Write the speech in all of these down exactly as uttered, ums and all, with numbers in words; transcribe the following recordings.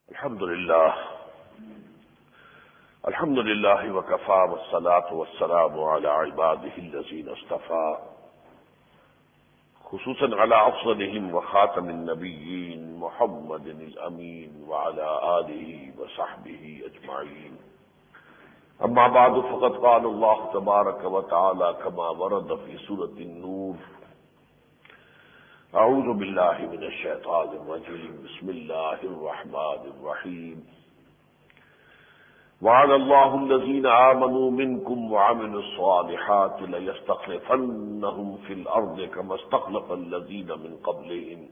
الحمد لله الحمد لله وكفى والصلاة والسلام على عباده الذين اصطفى خصوصا على أفضلهم وخاتم النبيين محمد الأمين وعلى آله وصحبه أجمعين. أما بعد فقد قال الله تبارك وتعالى كما ورد في سورة النور: أعوذ بالله من الشيطان الرجيم بسم الله الرحمن الرحيم. وعلى الله الذين آمنوا منكم وعملوا الصالحات ليستخلفنهم في الأرض كما استخلف الذين من قبلهم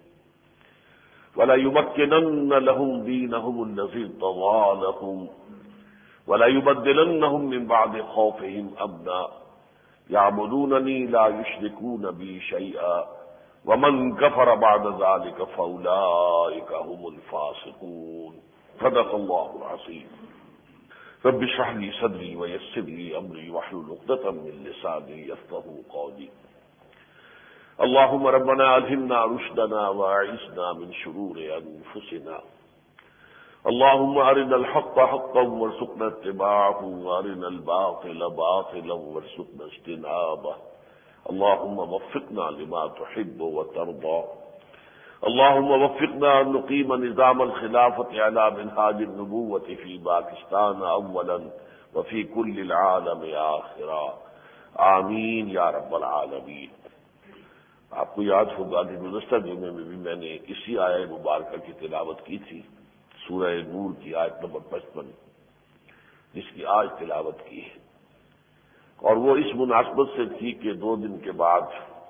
وليمكنن لهم دينهم الذي ارتضى لهم وليبدلنهم من بعد خوفهم أمنا يعبدونني لا يشركون بي شيئا ومن كفر بعد ذلك فأولئك هم الفاسقون. صدق الله العظيم. رب اشرح لي صدري ويسر لي أمري واحلل عقدة من لساني يفقهوا قولي. اللهم ربنا ألهمنا رشدنا وأعذنا من شرور أنفسنا. اللهم أرنا الحق حقا وارزقنا اتباعه وأرنا الباطل باطلا وارزقنا اجتنابه. اللهم وفقنا لما تحب وترضى. اللهم وفقنا أن نقيم نظام الخلافة على منهاج النبوة في باکستان اولا وفي كل العالم آخرا. آمین یا رب العالمین. آپ کو یاد ہوگا کہ گزشتہ جمعے میں بھی میں نے اسی آیہ مبارکہ کی تلاوت کی تھی، سورہ نور کی آیت نمبر پچپن، جس کی آج تلاوت کی ہے، اور وہ اس مناسبت سے تھی کہ دو دن کے بعد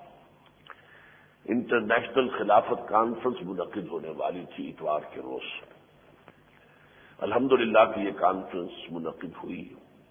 انٹرنیشنل خلافت کانفرنس منعقد ہونے والی تھی اتوار کے روز. الحمدللہ کہ یہ کانفرنس منعقد ہوئی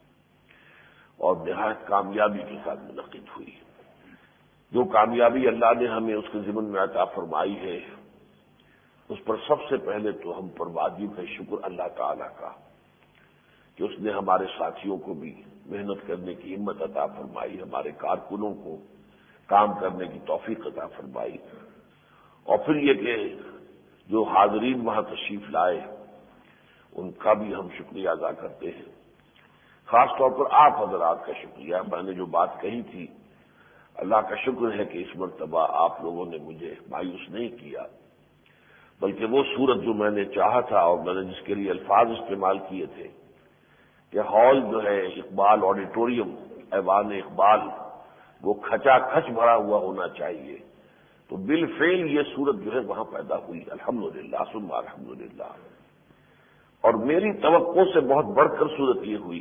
اور نہایت کامیابی کے ساتھ منعقد ہوئی. جو کامیابی اللہ نے ہمیں اس کے ضمن میں عطا فرمائی ہے، اس پر سب سے پہلے تو ہم پر واجب ہے شکر اللہ تعالی کا کہ اس نے ہمارے ساتھیوں کو بھی محنت کرنے کی ہمت عطا فرمائی، ہمارے کارکنوں کو کام کرنے کی توفیق عطا فرمائی، اور پھر یہ کہ جو حاضرین وہاں تشریف لائے ان کا بھی ہم شکریہ ادا کرتے ہیں. خاص طور پر آپ حضرات کا شکریہ. میں نے جو بات کہی تھی، اللہ کا شکر ہے کہ اس مرتبہ آپ لوگوں نے مجھے مایوس نہیں کیا، بلکہ وہ صورت جو میں نے چاہا تھا اور میں نے جس کے لیے الفاظ استعمال کیے تھے کہ ہال جو ہے اقبال آڈیٹوریم ایوان اقبال وہ کھچا کھچ بھرا ہوا ہونا چاہیے، تو بالفعل یہ صورت جو ہے وہاں پیدا ہوئی. الحمدللہ ثم الحمدللہ. اور میری توقع سے بہت بڑھ کر صورت یہ ہوئی.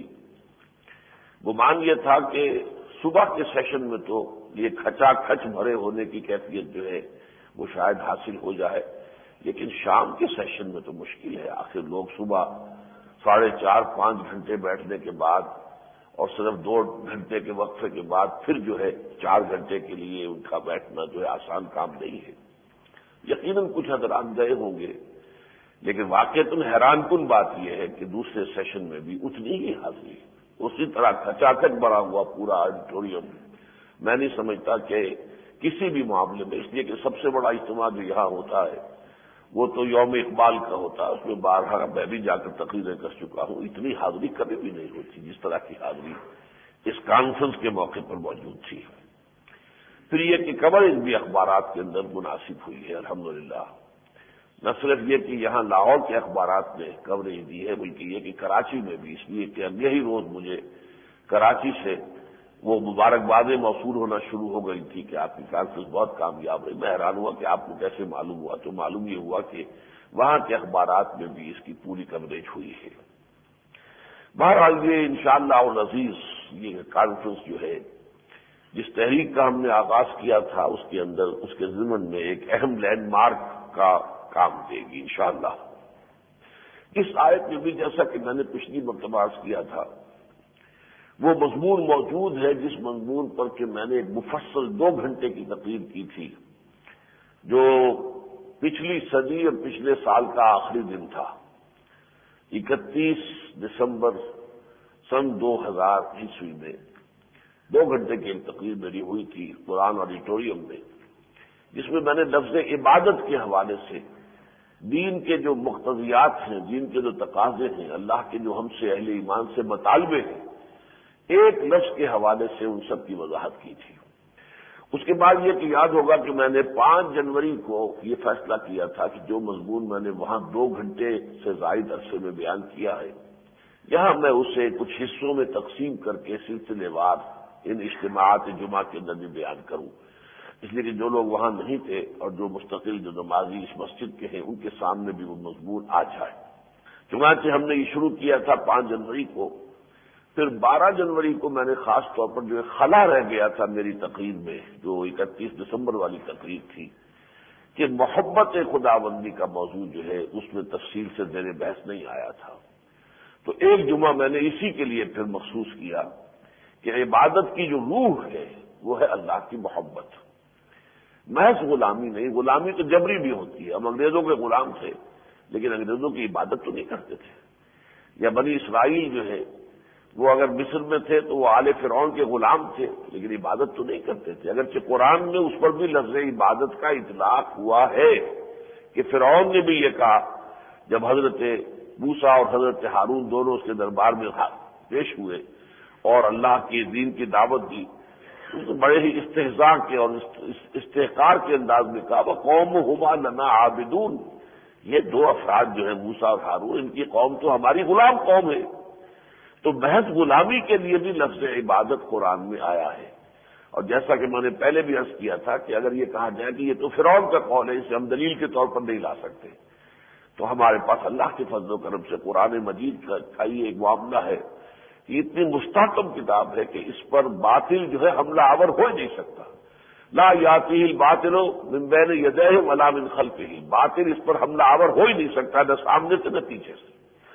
گمان یہ تھا کہ صبح کے سیشن میں تو یہ کھچا کھچ بھرے ہونے کی کیفیت جو ہے وہ شاید حاصل ہو جائے، لیکن شام کے سیشن میں تو مشکل ہے. آخر لوگ صبح ساڑھے چار پانچ گھنٹے بیٹھنے کے بعد اور صرف دو گھنٹے کے وقفے کے بعد پھر جو ہے چار گھنٹے کے لیے ان کا بیٹھنا جو ہے آسان کام نہیں ہے. یقیناً کچھ حضرات گئے ہوں گے، لیکن واقعتاً حیران کن بات یہ ہے کہ دوسرے سیشن میں بھی اتنی ہی حاضری، اسی طرح کھچا کھچ بھرا ہوا پورا آڈیٹوریم. میں نہیں سمجھتا کہ کسی بھی معاملے میں، اس لیے کہ سب سے بڑا اجتماع جو یہاں ہوتا ہے وہ تو یوم اقبال کا ہوتا ہے، اس میں بارہا میں بھی جا کر تقریریں کر چکا ہوں. اتنی حاضری کبھی بھی نہیں ہوتی جس طرح کی حاضری اس کانفرنس کے موقع پر موجود تھی. پھر یہ کہ کوریج بھی اخبارات کے اندر مناسب ہوئی ہے الحمدللہ. نہ صرف یہ کہ یہاں لاہور کے اخبارات نے کوریج دی ہے، بلکہ یہ کہ کراچی میں بھی، اس لیے کہ اب یہی روز مجھے کراچی سے وہ مبارکبادیں موصول ہونا شروع ہو گئی تھی کہ آپ کی کانفرنس بہت کامیاب رہی. میں حیران ہوا کہ آپ کو کیسے معلوم ہوا، تو معلوم یہ ہوا کہ وہاں کے اخبارات میں بھی اس کی پوری کوریج ہوئی ہے. بہرحال یہ انشاءاللہ العزیز یہ کانفرنس جو ہے جس تحریک کا ہم نے آغاز کیا تھا، اس کے اندر اس کے ضمن میں ایک اہم لینڈ مارک کا کام دے گی انشاءاللہ. اس آیت میں بھی جیسا کہ میں نے پچھلی مرتبہ عرض کیا تھا، وہ مضمون موجود ہے جس مضمون پر کہ میں نے ایک مفصل دو گھنٹے کی تقریر کی تھی، جو پچھلی صدی اور پچھلے سال کا آخری دن تھا. اکتیس دسمبر سن دو ہزار عیسوی میں دو گھنٹے کی ایک تقریر میری ہوئی تھی قرآن آڈیٹوریم میں، جس میں میں نے لفظ عبادت کے حوالے سے دین کے جو مقتضیات ہیں، دین کے جو تقاضے ہیں، اللہ کے جو ہم سے اہل ایمان سے مطالبے ہیں، ایک لفظ کے حوالے سے ان سب کی وضاحت کی تھی۔ اس کے بعد یہ کہ یاد ہوگا کہ میں نے پانچ جنوری کو یہ فیصلہ کیا تھا کہ جو مضمون میں نے وہاں دو گھنٹے سے زائد عرصے میں بیان کیا ہے، یہاں میں اسے کچھ حصوں میں تقسیم کر کے سلسلے وار ان اجتماعات جمعہ کے اندر بھی بیان کروں، اس لیے کہ جو لوگ وہاں نہیں تھے اور جو مستقل جو نمازی اس مسجد کے ہیں ان کے سامنے بھی وہ مضمون آ جائے۔ چنانچہ ہم نے یہ شروع کیا تھا پانچ جنوری کو، پھر بارہ جنوری کو میں نے خاص طور پر جو خلا رہ گیا تھا میری تقریر میں، جو اکتیس دسمبر والی تقریر تھی، کہ محبت خداوندی کا موضوع جو ہے اس میں تفصیل سے زیر بحث نہیں آیا تھا، تو ایک جمعہ میں نے اسی کے لیے پھر مخصوص کیا کہ عبادت کی جو روح ہے وہ ہے اللہ کی محبت، محض غلامی نہیں۔ غلامی تو جبری بھی ہوتی ہے، ہم انگریزوں کے غلام تھے لیکن انگریزوں کی عبادت تو نہیں کرتے تھے، یا بنی اسرائیل جو ہے وہ اگر مصر میں تھے تو وہ آل فرعون کے غلام تھے لیکن عبادت تو نہیں کرتے تھے، اگرچہ قرآن میں اس پر بھی لفظ عبادت کا اطلاق ہوا ہے کہ فرعون نے بھی یہ کہا جب حضرت موسیٰ اور حضرت ہارون دونوں اس کے دربار میں پیش ہوئے اور اللہ کی دین کی دعوت دی، تو بڑے ہی استہزاء کے اور استحقار کے انداز میں کہا وَقَوْمُهُمَا لَنَا عَابِدُونَ، یہ دو افراد جو ہیں موسیٰ اور ہارون، ان کی قوم تو ہماری غلام قوم ہے۔ تو محض غلامی کے لیے بھی لفظ عبادت قرآن میں آیا ہے، اور جیسا کہ میں نے پہلے بھی عرض کیا تھا کہ اگر یہ کہا جائے کہ یہ تو فرعون کا قول ہے، اسے ہم دلیل کے طور پر نہیں لا سکتے، تو ہمارے پاس اللہ کے فضل و کرم سے قرآن مجید کا یہ ایک معاملہ ہے، یہ اتنی مستحکم کتاب ہے کہ اس پر باطل جو ہے حملہ آور ہو ہی نہیں سکتا، لا یاتیہ الباطل من بین یدیہ ولا من خلفہ، باطل اس پر حملہ آور ہو ہی نہیں سکتا، نہ سامنے سے نہ پیچھے سے۔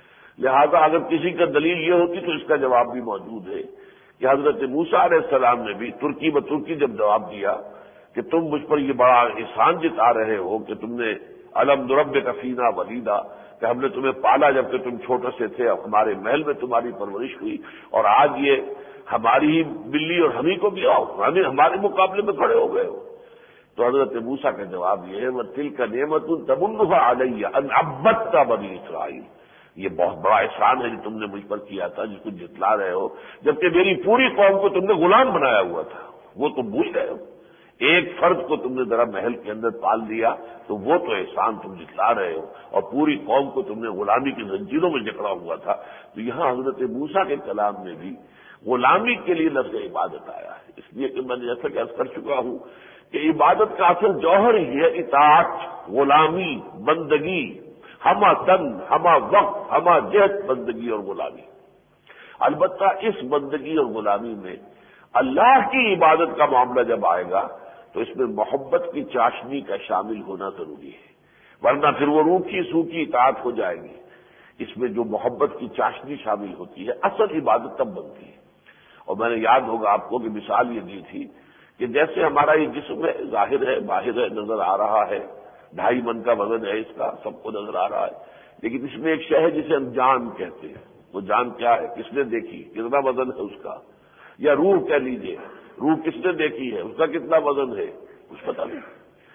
لہذا اگر کسی کا دلیل یہ ہوتی تو اس کا جواب بھی موجود ہے کہ حضرت موسیٰ علیہ السلام نے بھی ترکی ب ترکی جب جواب دیا کہ تم مجھ پر یہ بڑا احسان جتا رہے ہو کہ تم نے الم نربک فینا ولیدا، کہ ہم نے تمہیں پالا جب کہ تم چھوٹے سے تھے، ہمارے محل میں تمہاری پرورش ہوئی، اور آج یہ ہماری ہی بلی اور ہم ہی کو بھی آؤ، ہمیں ہمارے مقابلے میں کھڑے ہو گئے ہو۔ تو حضرت موسیٰ کا جواب یہ ہے وَتِلْكَ نِعْمَةٌ تَمُنُّهَا عَلَيَّ أَنْ عَبَّدْتَ بَنِي إِسْرَائِيلَ، یہ بہت بڑا احسان ہے جو تم نے مجھ پر کیا تھا، جس کو جتلا رہے ہو، جبکہ میری پوری قوم کو تم نے غلام بنایا ہوا تھا، وہ تم بھول گئے ہو، ایک فرد کو تم نے ذرا محل کے اندر پال دیا تو وہ تو احسان تم جتلا رہے ہو، اور پوری قوم کو تم نے غلامی کی زنجیروں میں جکڑا ہوا تھا۔ تو یہاں حضرت موسیٰ کے کلام میں بھی غلامی کے لیے لفظ عبادت آیا ہے، اس لیے کہ میں نے جیسا کہ عرض کر چکا ہوں کہ عبادت کا اصل جوہر ہی ہے اطاعت، غلامی، بندگی، ہما تن، ہما وقت، ہما جہت بندگی اور غلامی۔ البتہ اس بندگی اور غلامی میں اللہ کی عبادت کا معاملہ جب آئے گا تو اس میں محبت کی چاشنی کا شامل ہونا ضروری ہے، ورنہ پھر وہ روکھی سوکھی اطاعت ہو جائے گی۔ اس میں جو محبت کی چاشنی شامل ہوتی ہے اصل عبادت تب بنتی ہے۔ اور میں نے یاد ہوگا آپ کو کہ مثال یہ دی تھی کہ جیسے ہمارا یہ جسم ہے، ظاہر ہے، باہر ہے، نظر آ رہا ہے، ڈھائی من کا وزن ہے اس کا، سب کو نظر آ رہا ہے، لیکن اس میں ایک شے ہے جسے ہم جان کہتے ہیں۔ وہ جان کیا ہے؟ کس نے دیکھی؟ کتنا وزن ہے اس کا؟ یا روح کہہ لیجیے، روح کس نے دیکھی ہے؟ اس کا کتنا وزن ہے؟ کچھ پتہ نہیں۔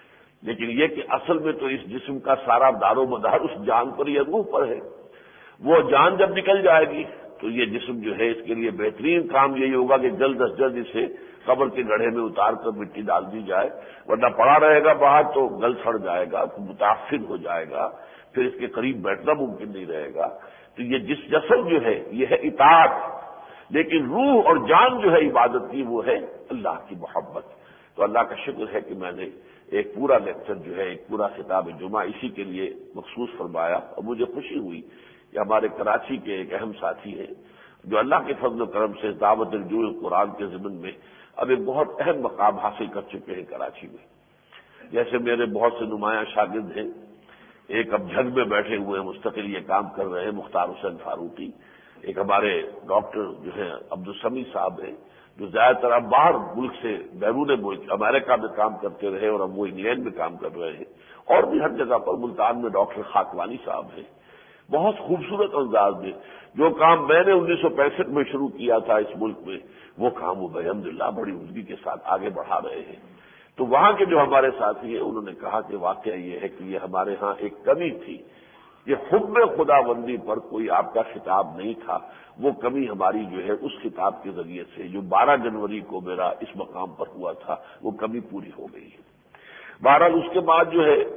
لیکن یہ کہ اصل میں تو اس جسم کا سارا دار و مدار اس جان پر یا روح پر ہے۔ وہ جان جب نکل جائے گی تو یہ جسم جو ہے اس کے لیے بہترین کام یہی ہوگا کہ جلد از جلد اسے قبر کے گڑھے میں اتار کر مٹی ڈال دی جائے، ورنہ پڑا رہے گا باہر تو گل سڑ جائے گا، متاثر ہو جائے گا، پھر اس کے قریب بیٹھنا ممکن نہیں رہے گا۔ تو یہ جس جسم جو ہے یہ ہے اطاعت، لیکن روح اور جان جو ہے عبادت کی وہ ہے اللہ کی محبت۔ تو اللہ کا شکر ہے کہ میں نے ایک پورا لیکچر جو ہے، ایک پورا خطاب جمعہ اسی کے لیے مخصوص فرمایا، اور مجھے خوشی ہوئی کہ ہمارے کراچی کے ایک اہم ساتھی ہیں جو اللہ کے فضل و کرم سے دعوت رجوع قرآن کے ضمن میں اب ایک بہت اہم مقام حاصل کر چکے ہیں کراچی میں۔ جیسے میرے بہت سے نمایاں شاگرد ہیں، ایک اب جھگ میں بیٹھے ہوئے ہیں، مستقل یہ کام کر رہے ہیں، مختار حسین فاروقی، ایک ہمارے ڈاکٹر جو ہیں عبدالسمی صاحب ہیں جو زیادہ تر اب باہر ملک سے بیرون ملک امریکہ میں کام کرتے رہے اور اب وہ انگلینڈ میں کام کر رہے ہیں، اور بھی ہر جگہ پر ملتان میں ڈاکٹر خاکوانی صاحب ہیں۔ بہت خوبصورت انداز میں جو کام میں نے انیس سو پینسٹھ میں شروع کیا تھا اس ملک میں، وہ کام وہ الحمدللہ بڑی عزدگی کے ساتھ آگے بڑھا رہے ہیں۔ تو وہاں کے جو ہمارے ساتھی ہیں انہوں نے کہا کہ واقعہ یہ ہے کہ یہ ہمارے ہاں ایک کمی تھی، یہ حب خدا بندی پر کوئی آپ کا خطاب نہیں تھا، وہ کمی ہماری جو ہے اس خطاب کے ذریعے سے جو بارہ جنوری کو میرا اس مقام پر ہوا تھا وہ کمی پوری ہو گئی ہے۔ بہرحال اس کے بعد جو ہے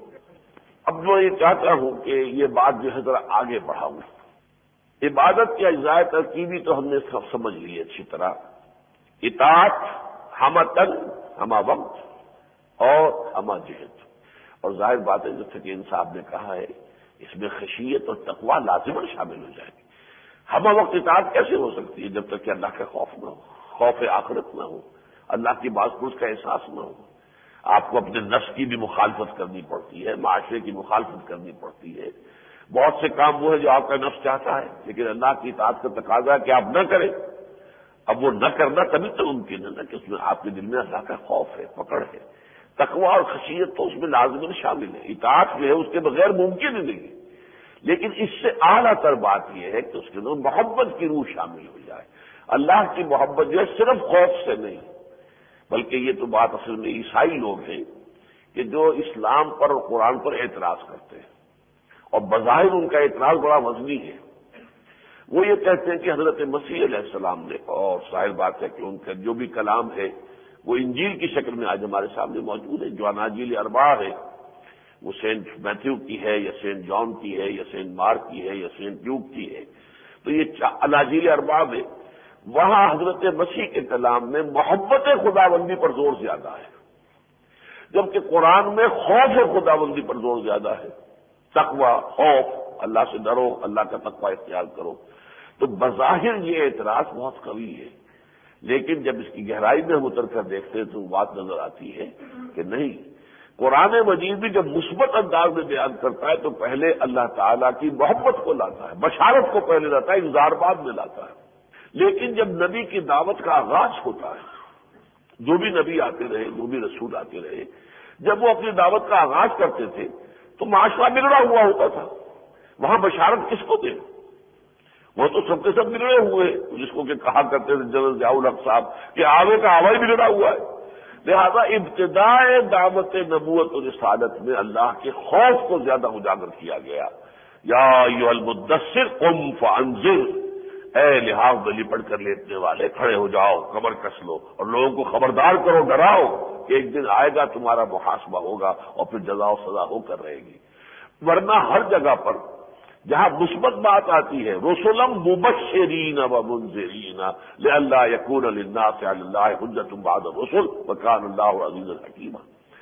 اب میں یہ چاہتا ہوں کہ یہ بات جو ہے ذرا آگے بڑھاؤں۔ عبادت کے اجزاء ترکیبی تو ہم نے سب سمجھ لی اچھی طرح، اطاعت ہمہ تن ہمہ وقت اور ہمہ جہد، اور ظاہر بات ہے جیسے کہ ان صاحب نے کہا ہے اس میں خشیت اور تقویٰ لازماً شامل ہو جائے گی۔ ہمہ وقت اطاعت کیسے ہو سکتی ہے جب تک کہ اللہ کا خوف نہ ہو، خوف آخرت نہ ہو، اللہ کی باز پرس کا احساس نہ ہو۔ آپ کو اپنے نفس کی بھی مخالفت کرنی پڑتی ہے، معاشرے کی مخالفت کرنی پڑتی ہے، بہت سے کام وہ ہے جو آپ کا نفس چاہتا ہے لیکن اللہ کی اطاعت کا تقاضا ہے کہ آپ نہ کریں۔ اب وہ نہ کرنا تبھی تو ممکن ہے نا کہ اس میں آپ کے دل میں اللہ کا خوف ہے، پکڑ ہے، تقویٰ اور خشیت تو اس میں لازماً شامل ہے۔ اطاعت جو ہے اس کے بغیر ممکن ہی نہیں، لیکن اس سے اعلیٰ تر بات یہ ہے کہ اس کے اندر محبت کی روح شامل ہو جائے۔ اللہ کی محبت جو ہے صرف خوف سے نہیں، بلکہ یہ تو بات اصل میں عیسائی لوگ ہیں کہ جو اسلام پر اور قرآن پر اعتراض کرتے ہیں، اور بظاہر ان کا اعتراض بڑا وزنی ہے۔ وہ یہ کہتے ہیں کہ حضرت مسیح علیہ السلام نے، اور ظاہر بات ہے کہ ان کا جو بھی کلام ہے وہ انجیل کی شکل میں آج ہمارے سامنے موجود ہے، جو اناجیل اربعہ ہے، وہ سینٹ میتھیو کی ہے یا سینٹ جان کی ہے یا سینٹ مارک کی ہے یا سینٹ لیوک کی ہے، تو یہ اناجیل اربعہ میں وہاں حضرت مسیح کے کلام میں محبت خداوندی پر زور زیادہ ہے، جبکہ قرآن میں خوف خداوندی پر زور زیادہ ہے۔ تقوی، خوف، اللہ سے ڈرو، اللہ کا تقوی اختیار کرو۔ تو بظاہر یہ اعتراض بہت قوی ہے، لیکن جب اس کی گہرائی میں ہم اتر کر دیکھتے ہیں تو بات نظر آتی ہے کہ نہیں، قرآن مجید بھی جب مثبت انداز میں بیان کرتا ہے تو پہلے اللہ تعالیٰ کی محبت کو لاتا ہے، بشارت کو پہلے لاتا ہے، انذار بعد میں لاتا ہے۔ لیکن جب نبی کی دعوت کا آغاز ہوتا ہے، جو بھی نبی آتے رہے، جو بھی رسول آتے رہے، جب وہ اپنی دعوت کا آغاز کرتے تھے تو معاشرہ بگڑا ہوا ہوتا تھا، وہاں بشارت کس کو دے؟ وہ تو سب کے سب بگڑے ہوئے، جس کو کہ کہا کرتے تھے جنرل ضیاء الحق صاحب کہ آوے کا آوا ہی بگڑا ہوا ہے۔ لہذا ابتدائے دعوت نبوت اور رسالت میں اللہ کے خوف کو زیادہ اجاگر کیا گیا۔ یا ایھا المدثر قم فانذر، اے لحاظ میں لپٹ کر لیٹنے والے کھڑے ہو جاؤ، کمر کس لو اور لوگوں کو خبردار کرو، ڈراؤ کہ ایک دن آئے گا تمہارا محاسبہ ہوگا اور پھر جزا و سزا ہو کر رہے گی۔ ورنہ ہر جگہ پر جہاں مثبت بات آتی ہے، رسلا مبشرین و منذرین لئلا یکون للناس علی اللہ حجۃ بعد الرسل وکان اللہ عزیزا حکیما،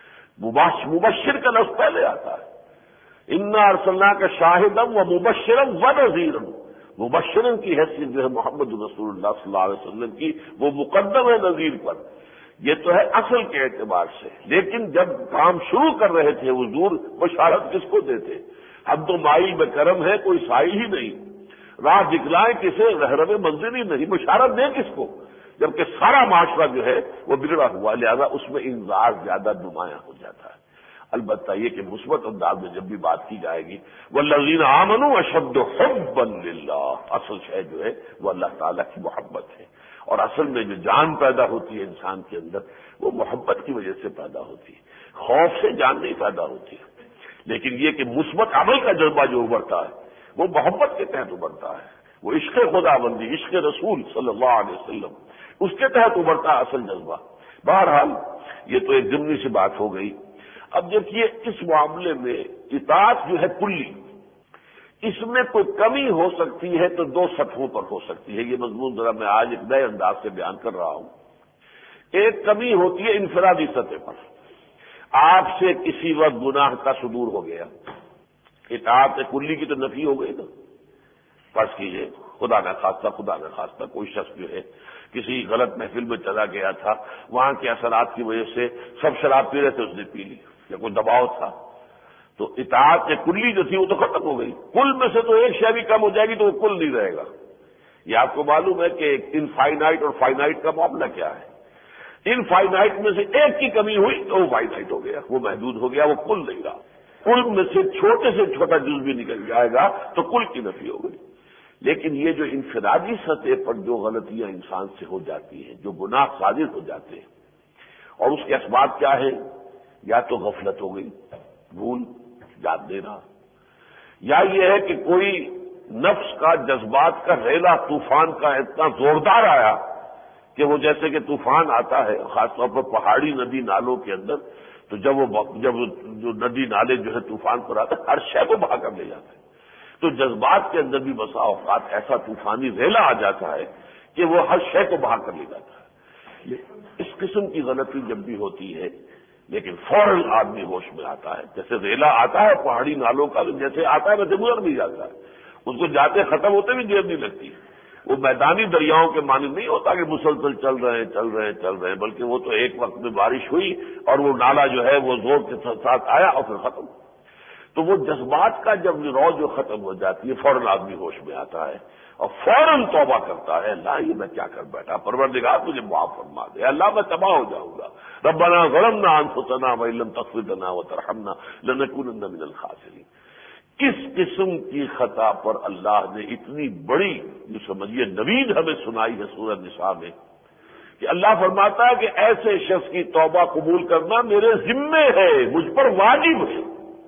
مبشر کا لفظ پہلے آتا ہے، انا ارسلناک شاہدا و مبشرا و نذیرا، مبشرن کی حیثیت جو ہے محمد رسول اللہ صلی اللہ علیہ وسلم کی وہ مقدم ہے نذیر پر، یہ تو ہے اصل کے اعتبار سے۔ لیکن جب کام شروع کر رہے تھے حضور، بشارت کس کو دیتے؟ ہم تو مائی میں کرم ہے، کوئی سائی ہی نہیں، راہ دکھلائیں کسے، رہنم منزل ہی نہیں، بشارت دیں کس کو؟ جبکہ سارا معاشرہ جو ہے وہ بگڑا ہوا، لہذا اس میں انذار زیادہ نمایاں ہو جاتا ہے۔ البتہ یہ کہ مثبت انداز میں جب بھی بات کی جائے گی، والذین آمنوا اشد حبا للہ، اصل شے جو ہے وہ اللہ تعالیٰ کی محبت ہے، اور اصل میں جو جان پیدا ہوتی ہے انسان کے اندر وہ محبت کی وجہ سے پیدا ہوتی ہے، خوف سے جان نہیں پیدا ہوتی ہے۔ لیکن یہ کہ مثبت عمل کا جذبہ جو ابھرتا ہے وہ محبت کے تحت ابھرتا ہے، وہ عشق خدا بندی، عشق رسول صلی اللہ علیہ وسلم، اس کے تحت ابھرتا ہے اصل جذبہ۔ بہرحال یہ تو ایک ضمنی سی بات ہو گئی۔ اب دیکھیے اس معاملے میں اطاعت جو ہے کلی، اس میں کوئی کمی ہو سکتی ہے تو دو سطحوں پر ہو سکتی ہے۔ یہ مضمون ذرا میں آج ایک نئے انداز سے بیان کر رہا ہوں۔ ایک کمی ہوتی ہے انفرادی سطح پر، آپ سے کسی وقت گناہ کا صدور ہو گیا، اطاعت کلی کی تو نفی ہو گئی نا۔ فرض کیجیے خدا نہ خواستہ خدا نہ خواستہ کوئی شخص جو ہے کسی غلط محفل میں چلا گیا تھا، وہاں کے اثرات کی وجہ سے سب شراب پی رہے تھے، اس نے پی لی یا کوئی دباؤ تھا، تو اطاعت کلی جو تھی وہ تو ختم ہو گئی۔ کل میں سے تو ایک شے بھی کم ہو جائے گی تو وہ کل نہیں رہے گا۔ یہ آپ کو معلوم ہے کہ انفائنائٹ اور فائنائٹ کا معاملہ کیا ہے؟ انفائنائٹ میں سے ایک کی کمی ہوئی تو وہ فائنائٹ ہو گیا، وہ محدود ہو گیا، وہ کل نہیں رہا۔ کل میں سے چھوٹے سے چھوٹا جز بھی نکل جائے گا تو کل کی نفی ہو گئی۔ لیکن یہ جو انفرادی سطح پر جو غلطیاں انسان سے ہو جاتی ہیں، جو گناہ صادر ہو جاتے ہیں، اور اس کے اسباب کیا ہے؟ یا تو غفلت ہو گئی، بھول، یاد دینا، یا یہ ہے کہ کوئی نفس کا، جذبات کا ریلا طوفان کا اتنا زوردار آیا کہ وہ جیسے کہ طوفان آتا ہے خاص طور پر پہاڑی ندی نالوں کے اندر، تو جب وہ جب جو ندی نالے جو ہے طوفان پر آتے ہر شے کو بہا کر لے جاتے ہیں، تو جذبات کے اندر بھی بسا اوقات ایسا طوفانی ریلا آ جاتا ہے کہ وہ ہر شے کو بہا کر لے جاتا ہے۔ اس قسم کی غلطی جب بھی ہوتی ہے لیکن فوراً آدمی ہوش میں آتا ہے، جیسے ریلا آتا ہے پہاڑی نالوں کا جیسے آتا ہے ویسے گزر بھی جاتا ہے، اس کو جاتے ختم ہوتے بھی دیر نہیں لگتی۔ وہ میدانی دریاؤں کے مانند نہیں ہوتا کہ مسلسل چل رہے ہیں چل رہے ہیں چل رہے ہیں، بلکہ وہ تو ایک وقت میں بارش ہوئی اور وہ نالا جو ہے وہ زور کے ساتھ آیا اور پھر ختم۔ تو وہ جذبات کا جب رو جو ختم ہو جاتی ہے فوراً آدمی ہوش میں آتا ہے اور فوراً توبہ کرتا ہے، اللہ یہ میں کیا کر بیٹھا، پروردگار مجھے معاف فرما دے، اللہ میں تباہ ہو جاؤں گا، ربنا ظلمنا انفسنا وان لم تغفر لنا وترحمنا لنکونن من الخاسرین۔ کس قسم کی خطا پر اللہ نے اتنی بڑی جو سمجھیے نوید ہمیں سنائی ہے سورہ نساء میں، کہ اللہ فرماتا ہے کہ ایسے شخص کی توبہ قبول کرنا میرے ذمے ہے، مجھ پر واجب ہے۔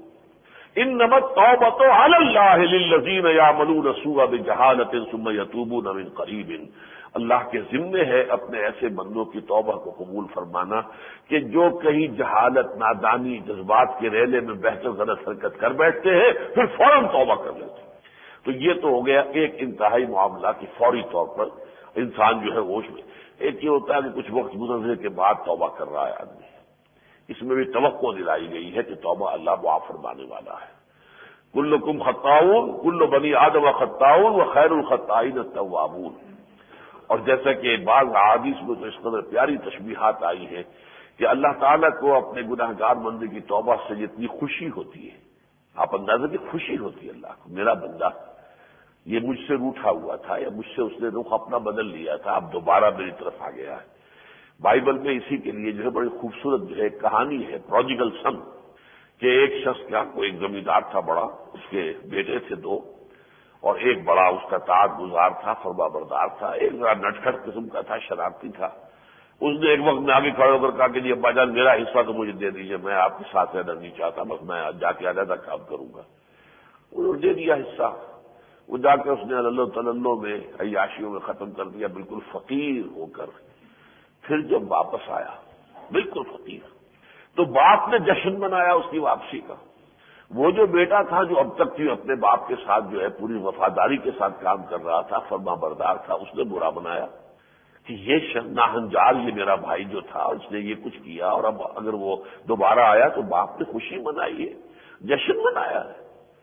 انما التوبۃ علی اللہ للذین یعملون السوء بجہالۃ ثم یتوبون من قریب، اللہ کے ذمے ہے اپنے ایسے بندوں کی توبہ کو قبول فرمانا کہ جو کہیں جہالت، نادانی، جذبات کے ریلے میں بہہ کر غلط حرکت کر بیٹھتے ہیں پھر فوراً توبہ کر لیتے ہیں۔ تو یہ تو ہو گیا ایک انتہائی معاملہ کہ فوری طور پر انسان جو ہے ہوش میں، ایک یہ ہوتا ہے کہ کچھ وقت گزرنے کے بعد توبہ کر رہا ہے آدمی، اس میں بھی توقع دلائی گئی ہے کہ توبہ اللہ معاف فرمانے والا ہے۔ کلکم خطاؤون کل بنی آدم خطاؤون وخیر الخطائین التوابون۔ اور جیسا کہ بعض احادیث میں تو اس قدر پیاری تشبیہات آئی ہیں کہ اللہ تعالیٰ کو اپنے گناہ گار بندے کی توبہ سے جتنی خوشی ہوتی ہے، آپ اندازہ کی خوشی ہوتی ہے اللہ کو، میرا بندہ یہ مجھ سے روٹھا ہوا تھا یا مجھ سے اس نے رخ اپنا بدل لیا تھا، اب دوبارہ میری طرف آ گیا ہے۔ بائبل میں اسی کے لیے جو ہے بڑی خوبصورت جو ہے کہانی ہے پروڈیگل سن، کہ ایک شخص کا کوئی ایک زمیندار تھا بڑا، اس کے بیٹے تھے دو، اور ایک بڑا اس کا تعت گزار تھا، فرما بردار تھا، ایک ذرا نٹکھٹ قسم کا تھا، شرارتی تھا۔ اس نے ایک وقت میں آگے کھڑے ہو کر کہا کہ جی ابا جان میرا حصہ تو مجھے دے دیجیے، میں آپ کے ساتھ رہنا نہیں چاہتا، بس میں جا کے علیحدہ کام کروں گا۔ انہوں نے دے دیا حصہ، وہ جا کے اس نے اللہ تللو میں عیاشیوں میں ختم کر دیا، بالکل فقیر ہو کر۔ پھر جب واپس آیا بالکل فقیر، تو باپ نے جشن منایا اس کی واپسی کا۔ وہ جو بیٹا تھا جو اب تک کی اپنے باپ کے ساتھ جو ہے پوری وفاداری کے ساتھ کام کر رہا تھا، فرما بردار تھا، اس نے برا بنایا کہ یہ ناہنجار یہ میرا بھائی جو تھا اس نے یہ کچھ کیا، اور اب اگر وہ دوبارہ آیا تو باپ نے خوشی منائی ہے، جشن منایا ہے،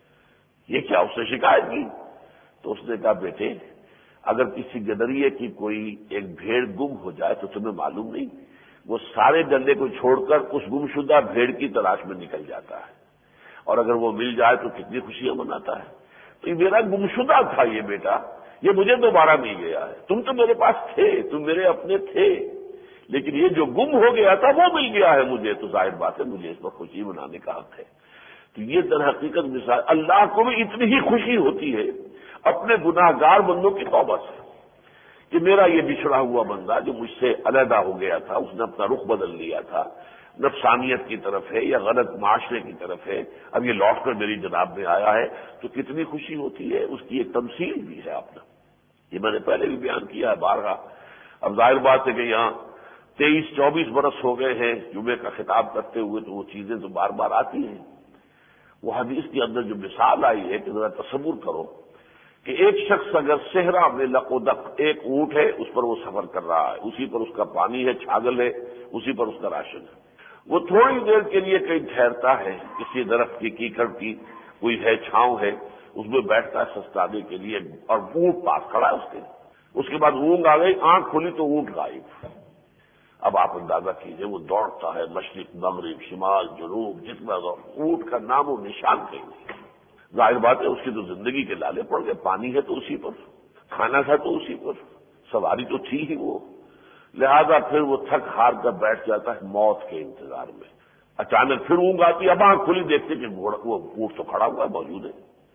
یہ کیا اس نے شکایت کی؟ تو اس نے کہا بیٹے اگر کسی گدریے کی کوئی ایک بھیڑ گم ہو جائے تو تمہیں معلوم نہیں، وہ سارے گلے کو چھوڑ کر اس گمشدہ بھیڑ کی تلاش میں نکل جاتا ہے، اور اگر وہ مل جائے تو کتنی خوشیاں مناتا ہے۔ تو یہ میرا گمشدہ تھا یہ بیٹا، یہ مجھے دوبارہ مل گیا ہے، تم تو میرے پاس تھے، تم میرے اپنے تھے، لیکن یہ جو گم ہو گیا تھا وہ مل گیا ہے مجھے، تو ظاہر بات ہے مجھے اس پر خوشی منانے کا حق ہے۔ تو یہ در حقیقت مثال، اللہ کو بھی اتنی ہی خوشی ہوتی ہے اپنے گناہ گار بندوں کی توبہ سے کہ میرا یہ بچھڑا ہوا بندہ جو مجھ سے علیحدہ ہو گیا تھا، اس نے اپنا رخ بدل لیا تھا، نفسانیت کی طرف ہے یا غلط معاشرے کی طرف ہے، اب یہ لوٹ کر میری جناب میں آیا ہے، تو کتنی خوشی ہوتی ہے۔ اس کی ایک تمثیل بھی ہے آپ نے، یہ میں نے پہلے بھی بیان کیا ہے بارہا۔ اب ظاہر بات ہے کہ یہاں تیئیس چوبیس برس ہو گئے ہیں جمعے کا خطاب کرتے ہوئے، تو وہ چیزیں تو بار بار آتی ہیں۔ وہ حدیث کے اندر جو مثال آئی ہے کہ ذرا تصور کرو کہ ایک شخص اگر صحرا میں لقودق، ایک اونٹ ہے اس پر وہ سفر کر رہا ہے، اسی پر اس کا پانی ہے، چھاگل ہے، اسی پر اس کا راشن ہے، وہ تھوڑی دیر کے لیے کہیں ٹھہرتا ہے، کسی درخت کی کیکڑ کی کوئی ہے چھاؤں ہے، اس میں بیٹھتا ہے سستانے کے لیے، اور اونٹ پاس کھڑا ہے اس کے اس کے بعد اونگ آ گئی، آنکھ کھلی تو اونٹ غائب۔ اب آپ اندازہ کیجئے وہ دوڑتا ہے مشرق مغرب شمال جنوب، جتنا دور اونٹ کا نام و نشان کہیں نہیں۔ ظاہر بات ہے اس کی تو زندگی کے لالے پڑ گئے، پانی ہے تو اسی پر، کھانا تھا تو اسی پر، سواری تو تھی ہی وہ، لہذا پھر وہ تھک ہار کر بیٹھ جاتا ہے موت کے انتظار میں۔ اچانک پھر اونگ آتی، اب آنکھ کھلی دیکھتے کہ وہ اونٹ تو کھڑا ہوا ہے، موجود ہے۔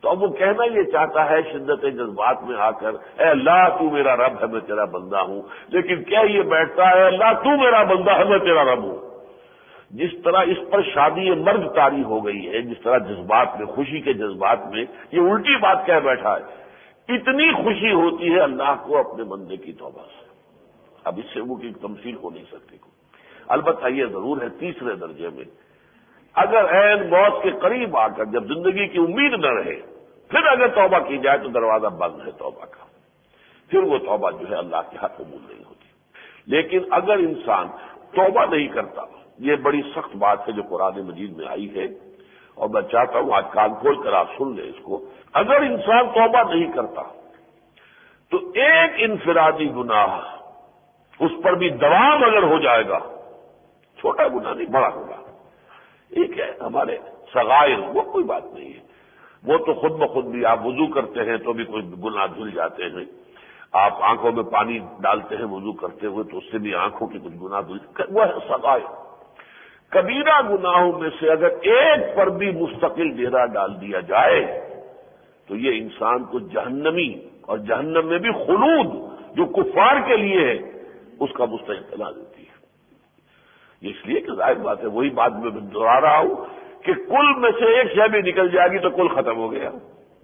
تو اب وہ کہنا یہ چاہتا ہے شدت جذبات میں آ کر، اے اللہ تو میرا رب ہے میں تیرا بندہ ہوں، لیکن کیا یہ بیٹھتا ہے اللہ تو میرا بندہ ہے میں تیرا رب ہوں؟ جس طرح اس پر شادی مرگ طاری ہو گئی ہے، جس طرح جذبات میں، خوشی کے جذبات میں یہ الٹی بات کہہ بیٹھا ہے، اتنی خوشی ہوتی ہے اللہ کو اپنے بندے کی توبہ سے، اب اس سے وہ کی تمثیل ہو نہیں سکتی کوئی۔ البتہ یہ ضرور ہے تیسرے درجے میں، اگر عین موت کے قریب آ کر جب زندگی کی امید نہ رہے پھر اگر توبہ کی جائے تو دروازہ بند ہے توبہ کا، پھر وہ توبہ جو ہے اللہ کے حق قبول نہیں ہوتی۔ لیکن اگر انسان توبہ نہیں کرتا، یہ بڑی سخت بات ہے جو قرآن مجید میں آئی ہے، اور میں چاہتا ہوں آج کان کھول کر آپ سن لیں اس کو، اگر انسان توبہ نہیں کرتا تو ایک انفرادی گناہ اس پر بھی دوام اگر ہو جائے گا، چھوٹا گناہ نہیں بڑا گناہ، ایک ہے ہمارے صغائر، وہ کوئی بات نہیں ہے، وہ تو خود بخود بھی آپ وضو کرتے ہیں تو بھی کوئی گناہ دھل جاتے ہیں، آپ آنکھوں میں پانی ڈالتے ہیں وضو کرتے ہوئے تو اس سے بھی آنکھوں کی کچھ گناہ دھل، وہ ہے صغائر۔ کبیرہ گناہوں میں سے اگر ایک پر بھی مستقل ڈیرا ڈال دیا جائے تو یہ انسان کو جہنمی، اور جہنم میں بھی خلود جو کفار کے لیے ہے اس کا مستحق بنا دیتی ہے۔ اس لیے کہ ظاہر بات ہے، وہی بات میں دہرا رہا ہوں کہ کل میں سے ایک شے بھی نکل جائے گی تو کل ختم ہو گیا۔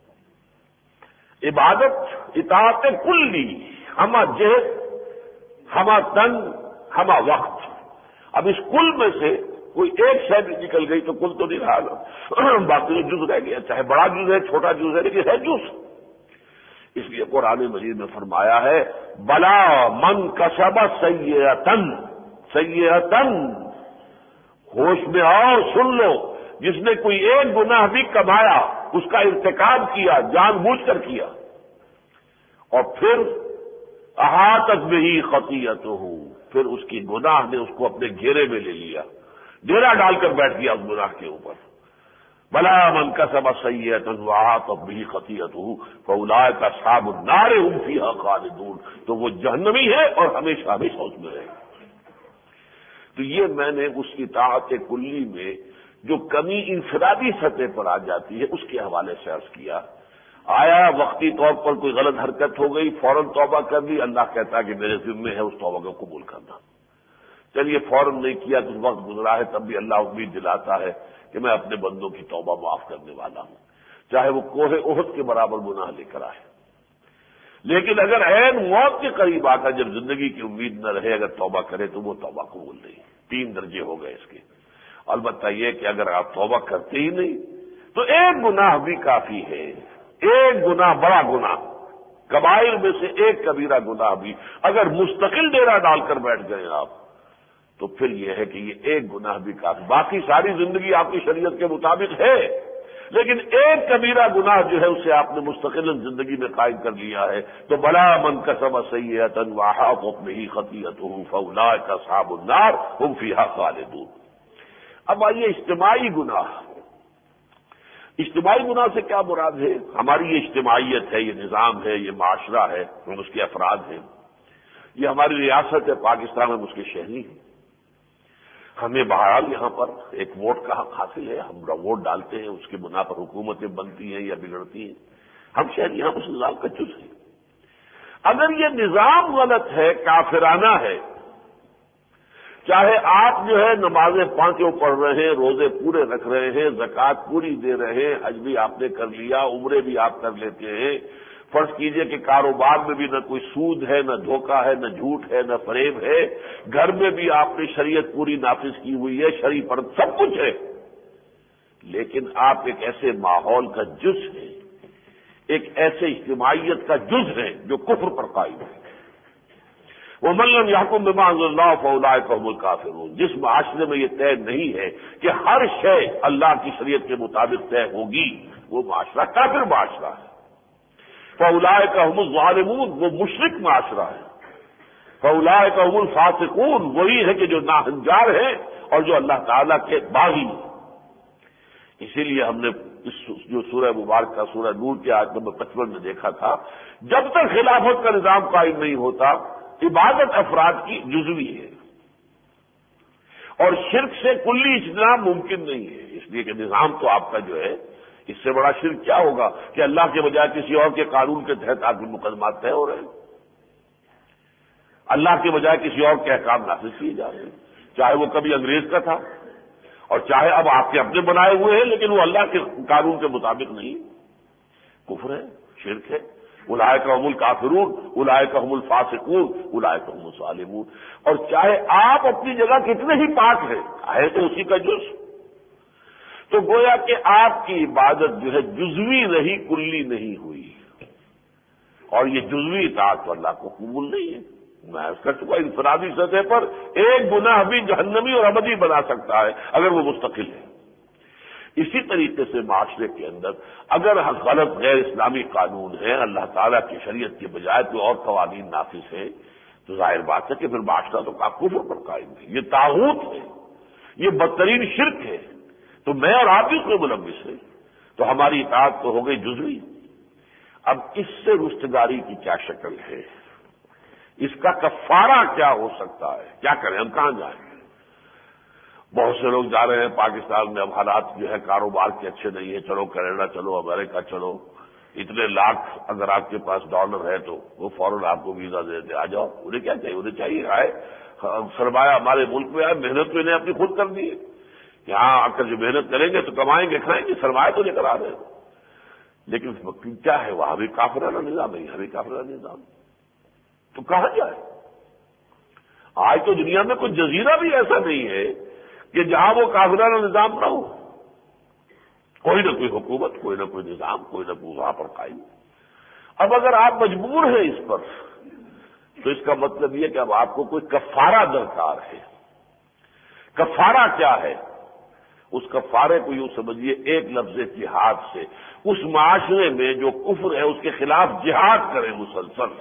عبادت اطاعت کلی، ہمہ جہد، ہمہ تن، ہمہ وقت، اب اس کل میں سے کوئی ایک شے بھی نکل گئی تو کل تو نہیں رہا، باقی جز رہ گیا، چاہے بڑا جز ہے چھوٹا جز ہے لیکن ہے جز۔ اس لیے قرآن مجید میں فرمایا ہے بلا من کسب سیئۃً سیئۃً، ہوش میں آؤ سن لو، جس نے کوئی ایک گناہ بھی کمایا، اس کا ارتکاب کیا، جان بوجھ کر کیا، اور پھر احاطت بہ خطیئتہ، پھر اس کی گناہ نے اس کو اپنے گھیرے میں لے لیا، ڈیرا ڈال کر بیٹھ گیا اس گناہ کے اوپر، بلا من کسب سیئۃً واحاطت بہ خطیئتہ فاولئک اصحاب النار هم فیہا خالدون، تو وہ جہنمی ہے اور ہمیشہ ہمیشہ اس میں رہے گا۔ تو یہ میں نے اس اطاعت کلی میں جو کمی انفرادی سطح پر آ جاتی ہے اس کے حوالے سے عرض کیا۔ آیا وقتی طور پر کوئی غلط حرکت ہو گئی، فوراً توبہ کر دی، اللہ کہتا ہے کہ میرے ذمے ہے اس توبہ کو قبول کرنا۔ چلیے فوراً نہیں کیا تو وقت گزرا ہے، تب بھی اللہ امید دلاتا ہے کہ میں اپنے بندوں کی توبہ معاف کرنے والا ہوں، چاہے وہ کوہ احد کے برابر گناہ لے کر آئے۔ لیکن اگر عین موت کے قریب آ کر جب زندگی کی امید نہ رہے اگر توبہ کرے تو وہ توبہ قبول نہیں۔ تین درجے ہو گئے اس کے۔ البتہ یہ کہ اگر آپ توبہ کرتے ہی نہیں تو ایک گناہ بھی کافی ہے، ایک گناہ بڑا گناہ، کبائر میں سے ایک کبیرہ گناہ بھی اگر مستقل ڈیرا ڈال کر بیٹھ گئے آپ تو پھر یہ ہے کہ یہ ایک گناہ بھی کافی، باقی ساری زندگی آپ کی شریعت کے مطابق ہے، لیکن ایک کبیرہ گناہ جو ہے اسے آپ نے مستقل زندگی میں قائم کر لیا ہے، تو بلا من کسب سیئۃً واحاطت بہ خطیئتہ فاولئک اصحاب النار هم فیہا خالدون۔ اب آئیے اجتماعی گناہ، اجتماعی گناہ سے کیا مراد ہے؟ ہماری یہ اجتماعیت ہے، یہ نظام ہے، یہ معاشرہ ہے، ہم اس کے افراد ہیں، یہ ہماری ریاست ہے پاکستان، ہم اس کے شہری ہیں، ہمیں بہرحال یہاں پر ایک ووٹ کا حق حاصل ہے، ہم ووٹ ڈالتے ہیں، اس کے بنا پر حکومتیں بنتی ہیں یا بگڑتی ہیں، ہم شہری ہم اس نظام کا جز ہیں۔ اگر یہ نظام غلط ہے، کافرانہ ہے، چاہے آپ جو ہے نمازیں پانچوں پڑھ رہے ہیں، روزے پورے رکھ رہے ہیں، زکوٰۃ پوری دے رہے ہیں، حج بھی آپ نے کر لیا، عمرے بھی آپ کر لیتے ہیں، فرض کیجئے کہ کاروبار میں بھی نہ کوئی سود ہے، نہ دھوکہ ہے، نہ جھوٹ ہے، نہ فریب ہے، گھر میں بھی آپ نے شریعت پوری نافذ کی ہوئی ہے، شرعی پر سب کچھ ہے، لیکن آپ ایک ایسے ماحول کا جز ہیں، ایک ایسے اجتماعیت کا جز ہیں جو کفر پر قائم ہے۔ وَمَن لَّمْ يَحْكُم بِمَا أَنزَلَ اللَّهُ فَأُولَٰئِكَ هُمُ الْكَافِرُونَ، جس معاشرے میں یہ طے نہیں ہے کہ ہر شے اللہ کی شریعت کے مطابق طے ہوگی، وہ معاشرہ کافر معاشرہ ہے۔ فَأُولَٰئِكَ هُمُ الظَّالِمُونَ، وہ مشرک معاشرہ ہے۔ فَأُولَٰئِكَ هُمُ الْفَاسِقُونَ، وہی ہے کہ جو ناہنجار ہیں اور جو اللہ تعالیٰ کے باغی ہیں۔ اسی لیے ہم نے اس جو سورہ مبارکہ سورہ نور کی آیت نمبر پچپن میں دیکھا تھا، جب تک خلافت کا نظام قائم نہیں ہوتا عبادت افراد کی جزوی ہے اور شرک سے کلی اجتناب ممکن نہیں ہے، اس لیے کہ نظام تو آپ کا جو ہے اس سے بڑا شرک کیا ہوگا کہ اللہ کے بجائے کسی اور کے قانون کے تحت آپ کے مقدمات طے ہو رہے ہیں، اللہ کے بجائے کسی اور کے احکام نافذ کیے جا رہے ہیں، چاہے وہ کبھی انگریز کا تھا اور چاہے اب آپ کے اپنے بنائے ہوئے ہیں، لیکن وہ اللہ کے قانون کے مطابق نہیں۔ کفر ہے، شرک ہے۔ اولئک هم الکافرون اولئک هم الفاسقون اولئک هم الظالمون۔ اور چاہے آپ اپنی جگہ کتنے ہی پاک ہیں، ہے تو اسی کا جز، تو گویا کہ آپ کی عبادت جو ہے جزوی نہیں کلی نہیں ہوئی، اور یہ جزوی اطاعت تو اللہ کو قبول نہیں ہے۔ میں اس کا چکا انفرادی سطح پر ایک گناہ بھی جہنمی اور ابدی بنا سکتا ہے اگر وہ مستقل ہے۔ اسی طریقے سے معاشرے کے اندر اگر غلط غیر اسلامی قانون ہے، اللہ تعالیٰ کی شریعت کے بجائے کوئی اور قوانین نافذ ہیں، تو ظاہر بات ہے کہ پھر معاشرہ تو کفر پر قائم ہے، یہ طاغوت ہے، یہ بدترین شرک ہے، تو میں اور آپ بھی اس میں ملوث ہیں، تو ہماری اطاعت تو ہو گئی جزوی۔ اب اس سے رستگاری کی کیا شکل ہے، اس کا کفارہ کیا ہو سکتا ہے، کیا کریں، ہم کہاں جائیں؟ بہت سے لوگ جا رہے ہیں پاکستان میں، اب حالات جو ہے کاروبار کے اچھے نہیں ہیں، چلو کینیڈا چلو، امریکہ چلو، اتنے لاکھ اگر آپ کے پاس ڈالر ہے تو وہ فوراً آپ کو ویزا دے دیتے، آ جاؤ۔ انہیں کیا چاہیے؟ انہیں چاہیے آئے، سرمایہ ہمارے ملک میں آئے، محنت تو انہیں اپنی خود کرنی ہے، یہاں آ کر جو محنت کریں گے تو کمائیں گے کھائیں گے، سرمایہ تو لے کر آ رہے ہیں، لیکن کیا ہے وہاں بھی کافرانہ نظام ہے، یہاں بھی کافرانہ نظام، تو کہاں جائے؟ آج تو دنیا میں کوئی جزیرہ بھی ایسا نہیں ہے کہ جہاں وہ کافرانہ نظام نہ ہو، کوئی نہ کوئی حکومت، کوئی نہ کوئی نظام، کوئی نہ کوئی وہاں پر قائم۔ اب اگر آپ مجبور ہیں اس پر، تو اس کا مطلب یہ کہ اب آپ کو کوئی کفارہ درکار ہے۔ کفارہ کیا ہے؟ اس کفارے کو یوں سمجھیے، ایک لفظ جہاد سے اس معاشرے میں جو کفر ہے اس کے خلاف جہاد کریں مسلسل۔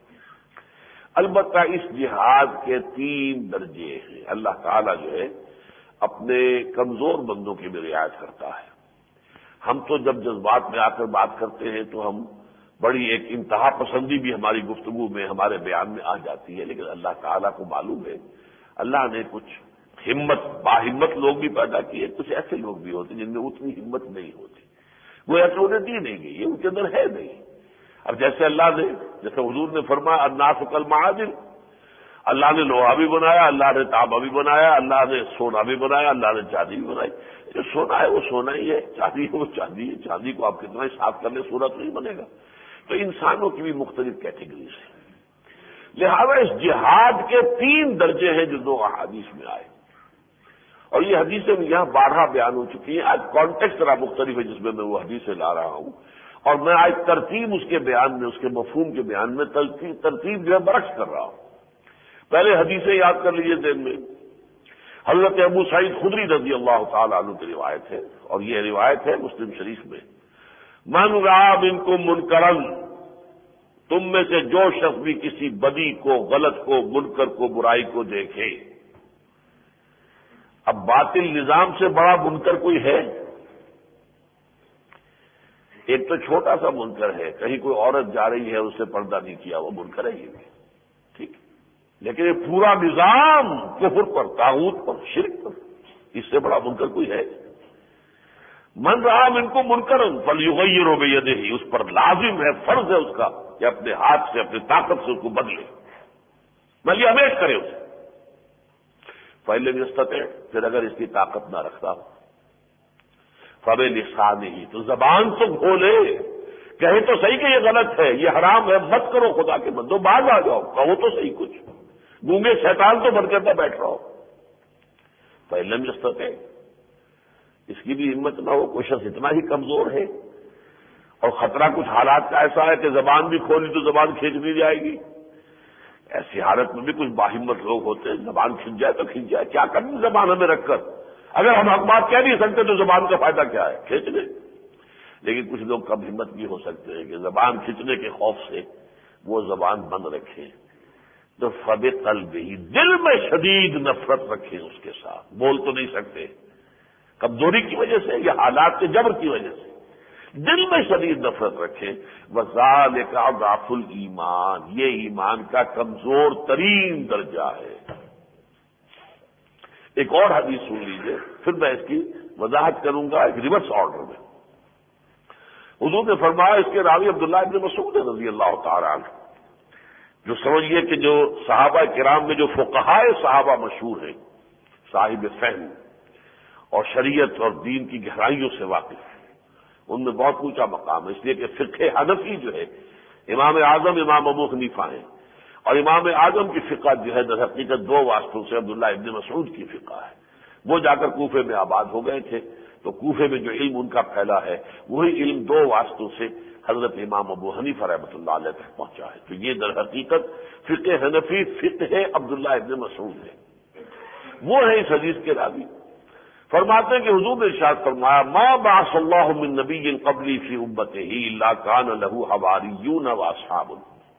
البتہ اس جہاد کے تین درجے ہیں، اللہ تعالیٰ جو ہے اپنے کمزور بندوں کی بھی رعایت کرتا ہے۔ ہم تو جب جذبات میں آ کر بات کرتے ہیں تو ہم بڑی ایک انتہا پسندی بھی ہماری گفتگو میں، ہمارے بیان میں آ جاتی ہے، لیکن اللہ تعالیٰ کو معلوم ہے اللہ نے کچھ ہمت باہمت لوگ بھی پیدا کیے، کچھ ایسے لوگ بھی ہوتے جن میں اتنی ہمت نہیں ہوتی، وہ ایسے انہیں دی نہیں گئی، ان کے اندر ہے نہیں۔ اب جیسے اللہ نے، جیسے حضور نے فرمایا الناس کالمعادن، اللہ نے لوہا بھی بنایا، اللہ نے تانبا بھی بنایا، اللہ نے سونا بھی بنایا، اللہ نے چاندی بھی بنائی۔ جو سونا ہے وہ سونا ہی ہے، چاندی ہے وہ چاندی ہے، چاندی کو آپ کتنا ہی صاف کر لیں سونا تو نہیں بنے گا۔ تو انسانوں کی بھی مختلف کیٹیگریز ہیں، لہذا اس جہاد کے تین درجے ہیں جو دو احادیث میں آئے، اور یہ حدیثیں یہاں بارہا بیان ہو چکی ہیں۔ آج کانٹیکسٹ ذرا مختلف ہے جس میں میں وہ حدیثیں لا رہا ہوں، اور میں آج ترتیب اس کے بیان میں، اس کے مفہوم کے بیان میں ترتیب ترتیب جو ہے برعکس کر رہا ہوں۔ پہلے حدیثیں یاد کر لیجیے ذہن میں۔ حضرت ابو سعید خدری رضی اللہ تعالی عنہ کی روایت ہے، اور یہ روایت ہے مسلم شریف میں، من رأى منکم منکرا، تم میں سے جو شخص بھی کسی بدی کو، غلط کو، منکر کو، برائی کو دیکھے۔ اب باطل نظام سے بڑا منکر کوئی ہے؟ ایک تو چھوٹا سا منکر ہے، کہیں کوئی عورت جا رہی ہے اس سے پردہ نہیں کیا، وہ منکر ہے یہ بھی، ٹھیک، لیکن یہ پورا نظام کفر پر، طاغوت پر، شرک پر، اس سے بڑا منکر کوئی ہے؟ من رہا منکم منکرا فلیغیرہ بیدہ، اس پر لازم ہے، فرض ہے اس کا کہ اپنے ہاتھ سے، اپنی طاقت سے اس کو بدلے، بلکہ ہمیش کرے اسے۔ فإن لم يستطع، پھر اگر اس کی طاقت نہ رکھتا ہو، فبلسانہ، تو زبان تو کھولے، کہے تو صحیح کہ یہ غلط ہے، یہ حرام ہے، مت کرو، خدا کے بندو باز آ جاؤ، کہو تو صحیح کچھ، گونگے شیطان تو بن کر نہ بیٹھ رہا ہو۔ فإن لم يستطع، اس کی بھی ہمت نہ ہو، کوئی شخص اتنا ہی کمزور ہے، اور خطرہ کچھ حالات کا ایسا ہے کہ زبان بھی کھولی تو زبان کھینچ دی جائے گی، ایسی حالت میں بھی کچھ باہمت لوگ ہوتے ہیں، زبان کھنچ جائے تو کھنچ جائے، کیا کرنی زبان ہمیں رکھ کر، اگر ہم حق بات کہہ نہیں سکتے تو زبان کا فائدہ کیا ہے، کھینچ لیں۔ لیکن کچھ لوگ کم ہمت بھی ہو سکتے ہیں کہ زبان کھینچنے کے خوف سے وہ زبان بند رکھیں، تو فبقلبہ، دل میں شدید نفرت رکھیں اس کے ساتھ، بول تو نہیں سکتے کمزوری کی وجہ سے یا حالات کے جبر کی وجہ سے، دل میں شدید نفرت رکھیں، وذالک ضعف الایمان، یہ ایمان کا کمزور ترین درجہ ہے۔ ایک اور حدیث سن لیجیے، پھر میں اس کی وضاحت کروں گا ایک ریورس آرڈر میں۔ حضور نے فرمایا اس کے راوی عبداللہ ابن مسعود رضی اللہ تعالی عنہ، جو سمجھیے کہ جو صحابہ کرام میں جو فقہائے صحابہ مشہور ہیں، صاحب فہم اور شریعت اور دین کی گہرائیوں سے واقف، ان میں بہت اونچا مقام ہے، اس لیے کہ فقہ حنفی جو ہے امام اعظم امام ابو حنیفہ ہیں، اور امام اعظم کی فقہ جو ہے در حقیقت دو واسطوں سے عبداللہ ابن مسعود کی فقہ ہے۔ وہ جا کر کوفے میں آباد ہو گئے تھے، تو کوفے میں جو علم ان کا پھیلا ہے وہی علم دو واسطوں سے حضرت امام ابو حنیفہ رحمۃ اللہ علیہ تک پہنچا ہے۔ تو یہ در حقیقت فقہ حنفی فقہ عبداللہ ابن مسعود ہے، وہ ہے اس حدیث کے راوی۔ فرماتے ہیں کہ حضور نے ارشاد فرمایا ما بعث اللہ من نبی قبلی فی امتہ الا کان لہ حواریون و اصحاب،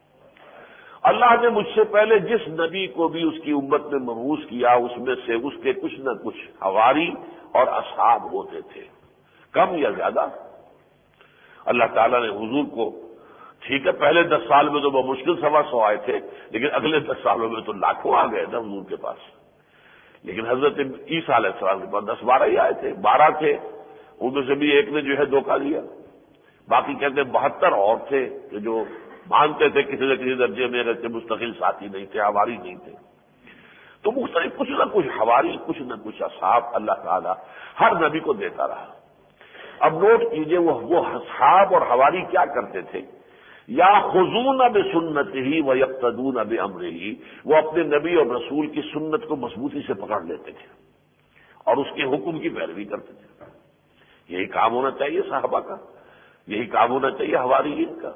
اللہ نے مجھ سے پہلے جس نبی کو بھی اس کی امت میں مبعوث کیا اس میں سے اس کے کچھ نہ کچھ حواری اور اصحاب ہوتے تھے، کم یا زیادہ۔ اللہ تعالیٰ نے حضور کو، ٹھیک ہے پہلے دس سال میں تو وہ مشکل سوا سو آئے تھے، لیکن اگلے دس سالوں میں تو لاکھوں آ گئے تھے حضور کے پاس، لیکن حضرت عیسیٰ علیہ السلام کے پاس دس بارہ ہی آئے تھے، بارہ تھے، ان میں سے بھی ایک نے جو ہے دھوکہ دیا، باقی کہتے ہیں بہتر اور تھے کہ جو مانتے تھے کسی نہ کسی درجے میں، اگرچہ مستقل ساتھی نہیں تھے، حواری نہیں تھے۔ تو مختلف کچھ نہ کچھ حواری، کچھ نہ کچھ اصحاب اللہ تعالیٰ ہر نبی کو دیتا رہا۔ اب نوٹ کیجئے وہ وہ اصحاب اور حواری کیا کرتے تھے، یا خذون بسنتہ و یقتدون بامرہ، وہ اپنے نبی اور رسول کی سنت کو مضبوطی سے پکڑ لیتے تھے اور اس کے حکم کی پیروی کرتے تھے۔ یہی کام ہونا چاہیے صحابہ کا، یہی کام ہونا چاہیے حواریین کا۔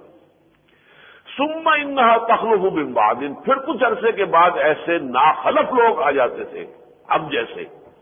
ثم انہا تخلف من بعد، پھر کچھ عرصے کے بعد ایسے ناخلف لوگ آ جاتے تھے ہم جیسے،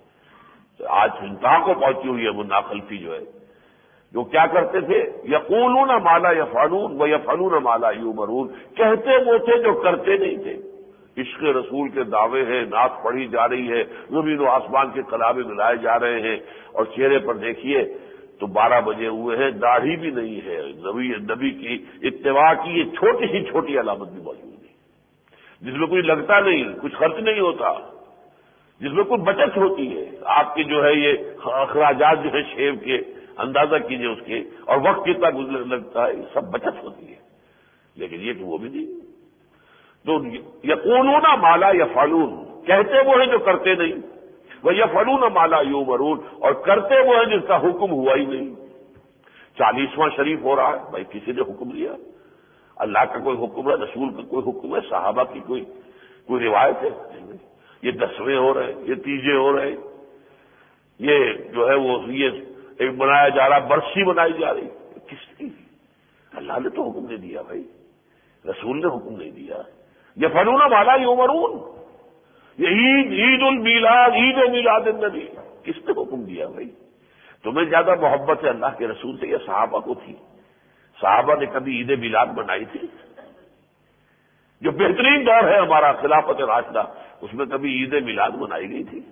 آج انتہا کو پہنچی ہوئی ہے وہ ناخلفی جو ہے، جو کیا کرتے تھے، یقولون ما لا یفعلون و یفعلون ما لا یؤمرون، کہتے وہ تھے جو کرتے نہیں تھے۔ عشق رسول کے دعوے ہیں، نعت پڑھی جا رہی ہے، زمین و آسمان کے کلامے ملائے جا رہے ہیں، اور چہرے پر دیکھیے تو بارہ بجے ہوئے ہیں، داڑھی بھی نہیں ہے، نبی نبی کی اتباع کی یہ چھوٹی سی چھوٹی علامت بھی موجود ہے، جس میں کوئی لگتا نہیں، کچھ خرچ نہیں ہوتا، جس میں کوئی بچت ہوتی ہے۔ آپ کے جو ہے یہ اخراجات جو ہے شیو کے اندازہ کیجئے اس کے، اور وقت کتنا لگتا ہے، یہ سب بچت ہوتی ہے، لیکن یہ کہ وہ بھی نہیں۔ تو یقولون ما لا یفعلون، کہتے وہ ہیں جو کرتے نہیں، وہ یفعلون ما لا یؤمرون، اور کرتے وہ ہیں جس کا حکم ہوا ہی نہیں۔ چالیسواں شریف ہو رہا ہے، بھائی کسی نے حکم دیا؟ اللہ کا کوئی حکم ہے، رسول کا کوئی حکم ہے، صحابہ کی کوئی کوئی روایت ہے؟ یہ دسویں ہو رہے ہیں، یہ تیجے ہو رہے ہیں، یہ جو ہے وہ یہ ایک منایا جا رہا، برسی منائی جا رہی، کس کی؟ اللہ نے تو حکم نہیں دیا بھائی، رسول نے حکم نہیں دیا۔ یفعلون ما لا یؤمرون، یہ عید عید المیلاد، عید میلاد النبی، کس نے حکم دیا بھائی؟ تمہیں زیادہ محبت ہے اللہ کے رسول سے یا صحابہ کو تھی؟ صحابہ نے کبھی عید میلاد منائی تھی؟ جو بہترین دور ہے ہمارا خلافت راشدہ، اس میں کبھی عید میلاد منائی گئی تھی؟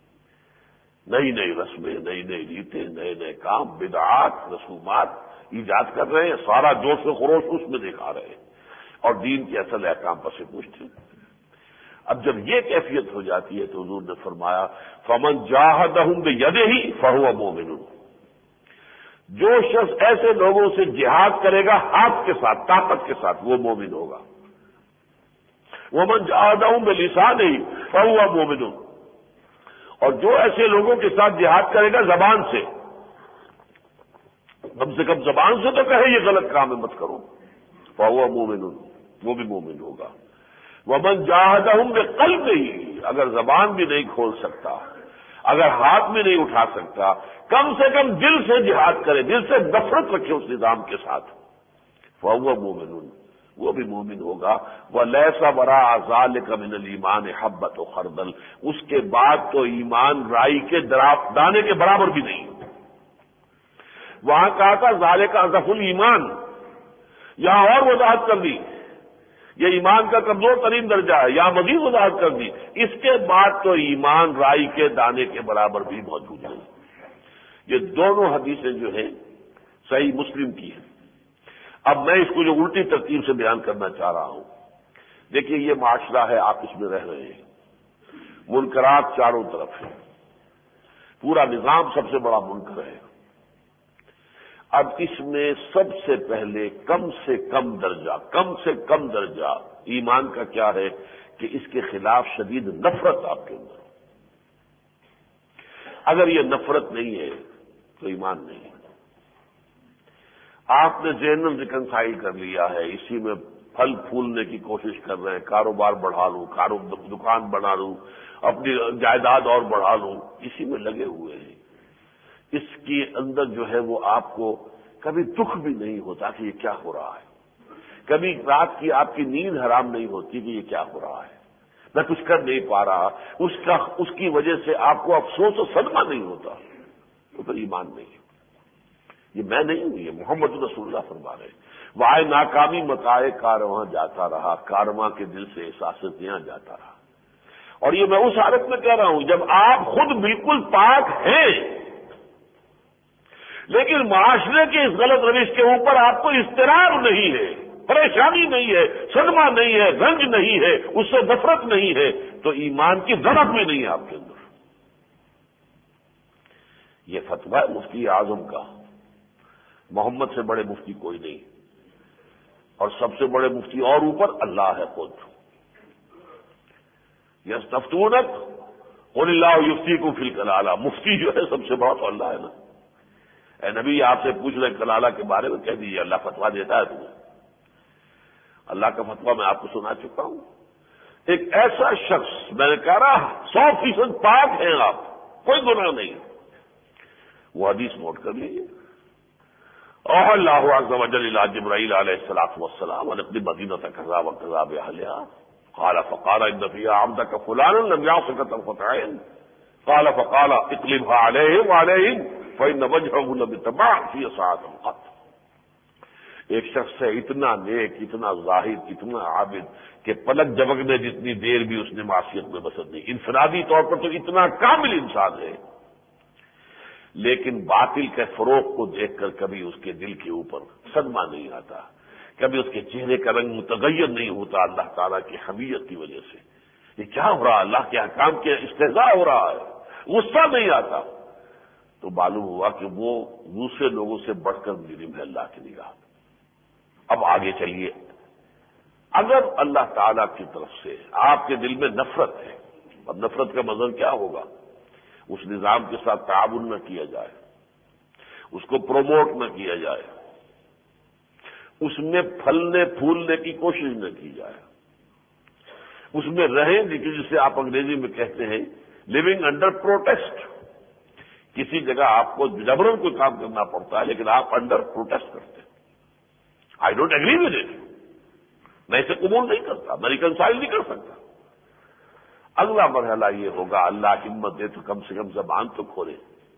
نئی نئی رسمیں، نئی نئی ریتیں، نئے نئے کام، بدعات، رسومات ایجاد کر رہے ہیں، سارا جوش و خروش اس میں دکھا رہے ہیں، اور دین کے اصل احکام پر سے پوچھتے ہیں۔ اب جب یہ کیفیت ہو جاتی ہے تو حضور نے فرمایا فمن جاہدہم بیدہ فہو مومن، جو شخص ایسے لوگوں سے جہاد کرے گا ہاتھ کے ساتھ، طاقت کے ساتھ، وہ مومن ہوگا۔ ومن جاہدہم بلسانہ فہو مومن، اور جو ایسے لوگوں کے ساتھ جہاد کرے گا زبان سے، کم سے کم زبان سے تو کہے یہ غلط کام ہے مت کرو، فہو مومن، وہ بھی مومن ہوگا۔ ومن جاہدہم بقلبہ، اگر زبان بھی نہیں کھول سکتا، اگر ہاتھ بھی نہیں اٹھا سکتا، کم سے کم دل سے جہاد کرے، دل سے نفرت رکھے اس نظام کے ساتھ، فہو مومن، وہ بھی مومن ہوگا۔ وَلَيْسَ وَرَاءَ ذَلِكَ مِنَ الْإِيمَانِ حَبَّةُ خَرْدَلٍ، اس کے بعد تو ایمان رائی کے دانے کے برابر بھی نہیں۔ وہاں کہا تھا ذَلِكَ أَضْعَفُ الْإِيمَانِ، یہاں اور وضاحت کر دی، یہ ایمان کا کمزور ترین درجہ ہے، یا مزید وضاحت کر دی، اس کے بعد تو ایمان رائی کے دانے کے برابر بھی موجود ہے۔ یہ دونوں حدیثیں جو ہیں صحیح مسلم کی ہیں۔ اب میں اس کو جو الٹی ترتیب سے بیان کرنا چاہ رہا ہوں، دیکھیے یہ معاشرہ ہے، آپ اس میں رہ رہے ہیں، منکرات چاروں طرف ہیں، پورا نظام سب سے بڑا منکر ہے۔ اب اس میں سب سے پہلے کم سے کم درجہ کم سے کم درجہ ایمان کا کیا ہے کہ اس کے خلاف شدید نفرت آپ کے اندر ہو۔ اگر یہ نفرت نہیں ہے تو ایمان نہیں ہے۔ آپ نے ذہن ریکنسائل کر لیا ہے، اسی میں پھل پھولنے کی کوشش کر رہے ہیں، کاروبار بڑھا لوں، دکان بنا لوں، اپنی جائیداد اور بڑھا لوں، اسی میں لگے ہوئے ہیں۔ اس کے اندر جو ہے وہ آپ کو کبھی دکھ بھی نہیں ہوتا کہ یہ کیا ہو رہا ہے، کبھی رات کی آپ کی نیند حرام نہیں ہوتی کہ یہ کیا ہو رہا ہے، میں کچھ کر نہیں پا رہا، اس کا اس کی وجہ سے آپ کو افسوس و صدمہ نہیں ہوتا، تو پھر ایمان نہیں ہے۔ یہ میں نہیں ہوں، یہ محمد رسول اللہ فرما رہے ہیں، وائے ناکامی متائے کارواں جاتا رہا، کارواں کے دل سے احساس یہاں جاتا رہا۔ اور یہ میں اس حالت میں کہہ رہا ہوں جب آپ خود بالکل پاک ہیں، لیکن معاشرے کے اس غلط روش کے اوپر آپ کو اضطراب نہیں ہے، پریشانی نہیں ہے، صدمہ نہیں ہے، رنج نہیں ہے، اس سے نفرت نہیں ہے، تو ایمان کی ضرورت بھی نہیں ہے آپ کے اندر۔ یہ فتویٰ ہے مفتی اعظم کا، محمد سے بڑے مفتی کوئی نہیں، اور سب سے بڑے مفتی اور اوپر اللہ ہے خود۔ یستفتونک قل اللہ یفتیکم فی الکلالہ، مفتی جو ہے سب سے بڑا تو اللہ ہے نا۔ اے نبی آپ سے پوچھ رہے کلالہ کے بارے میں، کہہ دیجیے اللہ فتویٰ دیتا ہے تمہیں۔ اللہ کا فتویٰ میں آپ کو سنا چکا ہوں۔ ایک ایسا شخص، میں نے کہا رہا سو فیصد پاک ہیں آپ، کوئی گناہ نہیں، وہ حدیث نوٹ کر لیجیے۔ اور اللہ عز و جل الی جبرائیل علیہ الصلوۃ والسلام ان اقلب مدینۃ کذا و کذا باہلھا قال فقال ان فیھا عبدک فلانا لم یعصک طرفۃ عین قال فقال اقلبها علیہم وعلیہم فإن وجهه لم يتبع في ساعة قط۔ ایک شخص ہے اتنا نیک، اتنا زاہد، اتنا عابد کہ پلک جھپکنے جتنی دیر بھی اس نے معصیت میں بسر نہیں، انفرادی طور پر تو اتنا کامل انسان ہے، لیکن باطل کے فروغ کو دیکھ کر کبھی اس کے دل کے اوپر صدمہ نہیں آتا، کبھی اس کے چہرے کا رنگ متغیر نہیں ہوتا اللہ تعالیٰ کی حمیت کی وجہ سے۔ یہ کیا ہو رہا ہے؟ اللہ کے احکام کے استہزاء ہو رہا ہے، غصہ نہیں آتا، تو معلوم ہوا کہ وہ دوسرے لوگوں سے بڑھ کر مجرم ہے اللہ کی نگاہ۔ اب آگے چلیے، اگر اللہ تعالیٰ کی طرف سے آپ کے دل میں نفرت ہے، اب نفرت کا مظہر کیا ہوگا؟ اس نظام کے ساتھ تعاون نہ کیا جائے، اس کو پروموٹ نہ کیا جائے، اس میں پھلنے پھولنے کی کوشش نہ کی جائے، اس میں رہیں جسے آپ انگریزی میں کہتے ہیں لیونگ انڈر پروٹیسٹ۔ کسی جگہ آپ کو جبرن کوئی کام کرنا پڑتا ہے، لیکن آپ انڈر پروٹیسٹ کرتے ہیں۔ I don't agree with it, میں اسے قبول نہیں کرتا، میں ریکنسائل نہیں کر سکتا۔ اگلا مرحلہ یہ ہوگا، اللہ ہمت دے تو کم سے کم زبان تو کھولے،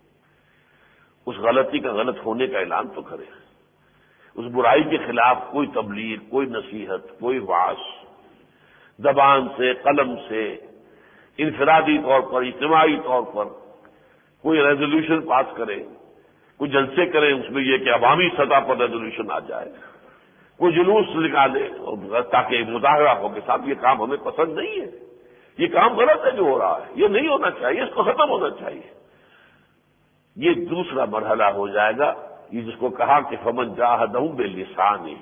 اس غلطی کا غلط ہونے کا اعلان تو کرے، اس برائی کے خلاف کوئی تبلیغ، کوئی نصیحت، کوئی وعظ، زبان سے، قلم سے، انفرادی طور پر، اجتماعی طور پر کوئی ریزولوشن پاس کرے، کوئی جلسے کرے، اس میں یہ کہ عوامی سطح پر ریزولوشن آ جائے، کوئی جلوس نکالے تاکہ مظاہرہ ہو کے ساتھ یہ کام ہمیں پسند نہیں ہے، یہ کام غلط ہے جو ہو رہا ہے، یہ نہیں ہونا چاہیے، اس کو ختم ہونا چاہیے۔ یہ دوسرا مرحلہ ہو جائے گا، یہ جس کو کہا کہ فمن جاہدہم بلسانہ،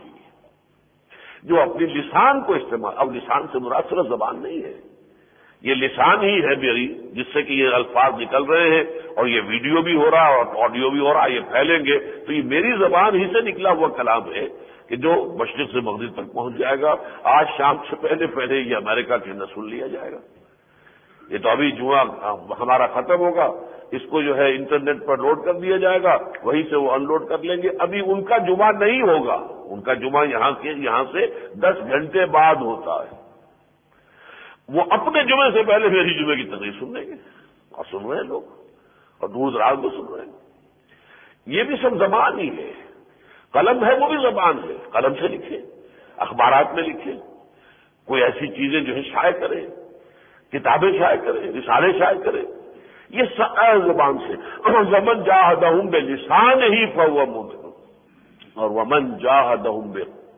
جو اپنی لسان کو استعمال، اب لسان سے مراد صرف زبان نہیں ہے، یہ لسان ہی ہے میری جس سے کہ یہ الفاظ نکل رہے ہیں، اور یہ ویڈیو بھی ہو رہا ہے اور آڈیو بھی ہو رہا ہے، یہ پھیلیں گے تو یہ میری زبان ہی سے نکلا ہوا کلام ہے کہ جو مشرق سے مغرب تک پہنچ جائے گا۔ آج شام سے پہلے پہلے یہ امریکہ کے اندر سن لیا جائے گا۔ یہ تو ابھی جمعہ ہمارا ختم ہوگا، اس کو جو ہے انٹرنیٹ پر لوڈ کر دیا جائے گا، وہیں سے وہ ان لوڈ کر لیں گے۔ ابھی ان کا جمعہ نہیں ہوگا، ان کا جمعہ یہاں کے یہاں سے دس گھنٹے بعد ہوتا ہے، وہ اپنے جمعے سے پہلے میری جمعے کی تقریر سن لیں گے، اور سن رہے ہیں لوگ، اور دور دراز میں سن رہے ہیں۔ یہ بھی سب زبان ہی ہے، قلم ہے وہ بھی زبان ہے، قلم سے لکھے، اخبارات میں لکھے، کوئی ایسی چیزیں جو ہے شائع کرے، کتابیں شائع کرے، رسالے شائع کرے، یہ سب زبان سے۔ ومن جاہدہم بلسانہ فہو مؤمن، اور ومن جاہدہم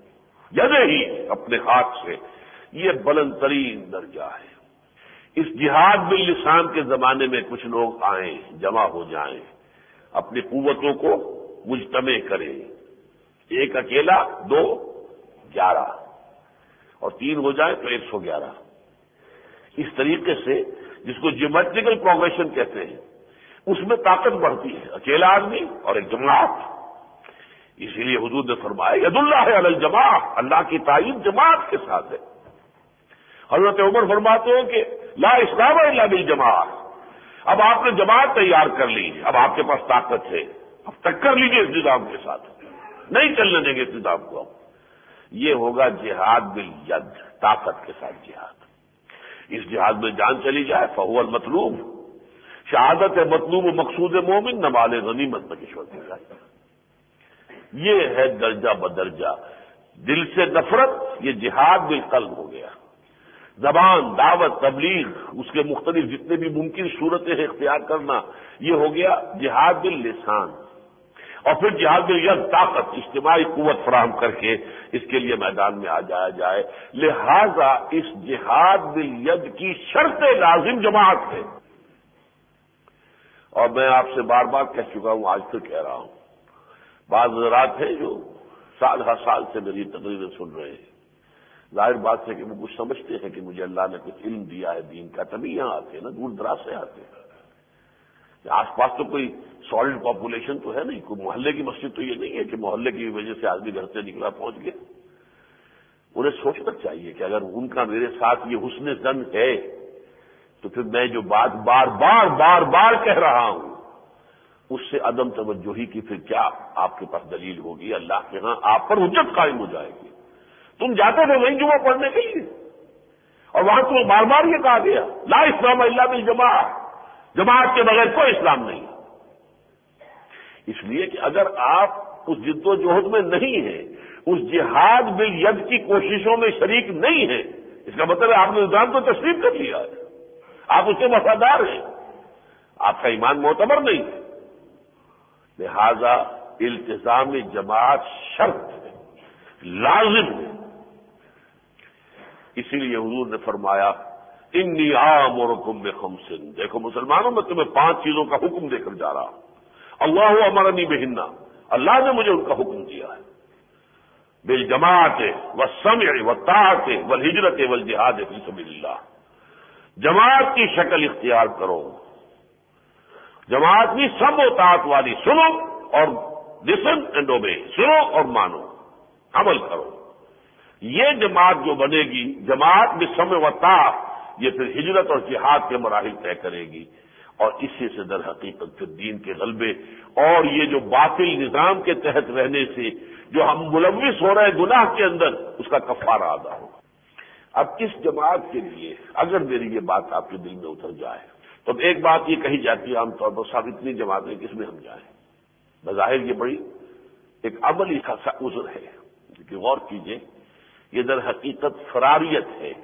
بیدہ، اپنے ہاتھ سے، یہ بلند ترین درجہ ہے۔ اس جہاد باللسان کے زمانے میں کچھ لوگ آئیں، جمع ہو جائیں، اپنی قوتوں کو مجتمع کرے، ایک اکیلا دو گیارہ اور تین ہو جائے تو ایک سو گیارہ. اس طریقے سے جس کو جیومیٹریکل پروگریشن کہتے ہیں اس میں طاقت بڑھتی ہے، اکیلا آدمی اور ایک جماعت. اسی لیے حضور نے فرمایا ید اللہ علی الجماع، اللہ کی تائید جماعت کے ساتھ ہے. حضرت عمر فرماتے ہیں کہ لا اسلام الا بالجماع. اب آپ نے جماعت تیار کر لی، اب آپ کے پاس طاقت ہے، اب ٹکر لیجیے اس نظام کے ساتھ، نہیں چلنے دیں گے اس نظام کو. یہ ہوگا جہاد بالید، طاقت کے ساتھ جہاد. اس جہاد میں جان چلی جائے فہو المطلوب، شہادت مطلوب و مقصود مومن نوال غنیمت بکشور کی جائے. یہ ہے درجہ بدرجہ. دل سے نفرت یہ جہاد بالقلب ہو گیا. زبان، دعوت، تبلیغ، اس کے مختلف جتنے بھی ممکن صورتیں ہیں اختیار کرنا، یہ ہو گیا جہاد باللسان. اور پھر جہاد بالید، طاقت، اجتماعی قوت فراہم کر کے اس کے لیے میدان میں آ جایا جائے. لہذا اس جہاد بالید کی شرط لازم جماعت ہے. اور میں آپ سے بار بار کہہ چکا ہوں، آج پھر کہہ رہا ہوں، بعض حضرات ہیں جو سال ہر سال سے میری تقریریں سن رہے ہیں. ظاہر بات ہے کہ وہ کچھ سمجھتے ہیں کہ مجھے اللہ نے کچھ علم دیا ہے دین کا، تبھی یہاں آتے ہیں نا، دور دراز سے آتے ہیں. آس پاس تو کوئی سالڈ پاپولیشن تو ہے نہیں، کوئی محلے کی مسجد تو یہ نہیں ہے کہ محلے کی وجہ سے آدمی گھر سے نکلا پہنچ گیا. انہیں سوچنا چاہیے کہ اگر ان کا میرے ساتھ یہ حسن ظن ہے تو پھر میں جو بات بار بار بار بار کہہ رہا ہوں اس سے عدم توجہی کی پھر کیا آپ کے پاس دلیل ہوگی؟ اللہ کے ہاں آپ پر حجت قائم ہو جائے گی. تم جاتے تھے وہیں جمعہ پڑھنے کے لیے اور وہاں تمہیں بار بار یہ کہا گیا لا اسلام الا بالجماع، جماعت کے بغیر کوئی اسلام نہیں. اس لیے کہ اگر آپ اس جد و جہد میں نہیں ہیں، اس جہاد بالید کی کوششوں میں شریک نہیں ہیں، اس کا مطلب ہے آپ نے نظام کو تسلیم کر لیا ہے، آپ اس کے وفادار ہیں، آپ کا ایمان معتبر نہیں ہے. لہذا التزام جماعت شرط ہے، لازم ہے. اسی لیے حضور نے فرمایا انی آمرکم بخمس، دیکھو مسلمانوں میں تمہیں پانچ چیزوں کا حکم دے کر جا رہا ہوں. اللہ امرنی بہن، اللہ نے مجھے ان کا حکم دیا ہے. بالجماعت والسمع والطاعت والہجرت والجہاد فی سبیل اللہ. جماعت کی شکل اختیار کرو، جماعت کی سب و طاعت والی، سنو اور لسن اینڈ اوبے، سنو اور مانو، عمل کرو. یہ جماعت جو بنے گی، جماعت میں سمع و طاعت، یہ پھر ہجرت اور جہاد کے مراحل طے کرے گی. اور اسی سے در حقیقت پھر دین کے غلبے اور یہ جو باطل نظام کے تحت رہنے سے جو ہم ملوث ہو رہے ہیں گناہ کے اندر، اس کا کفارہ ادا ہوگا. اب اس جماعت کے لیے اگر میری یہ بات آپ کے دل میں اتر جائے تو ایک بات یہ کہی جاتی ہے عام طور پر، صاحب اتنی جماعتیں کس میں ہم جائیں؟ بظاہر یہ بڑی ایک عملی خاصا عذر ہے، کہ غور کیجئے، یہ در حقیقت فراریت ہے،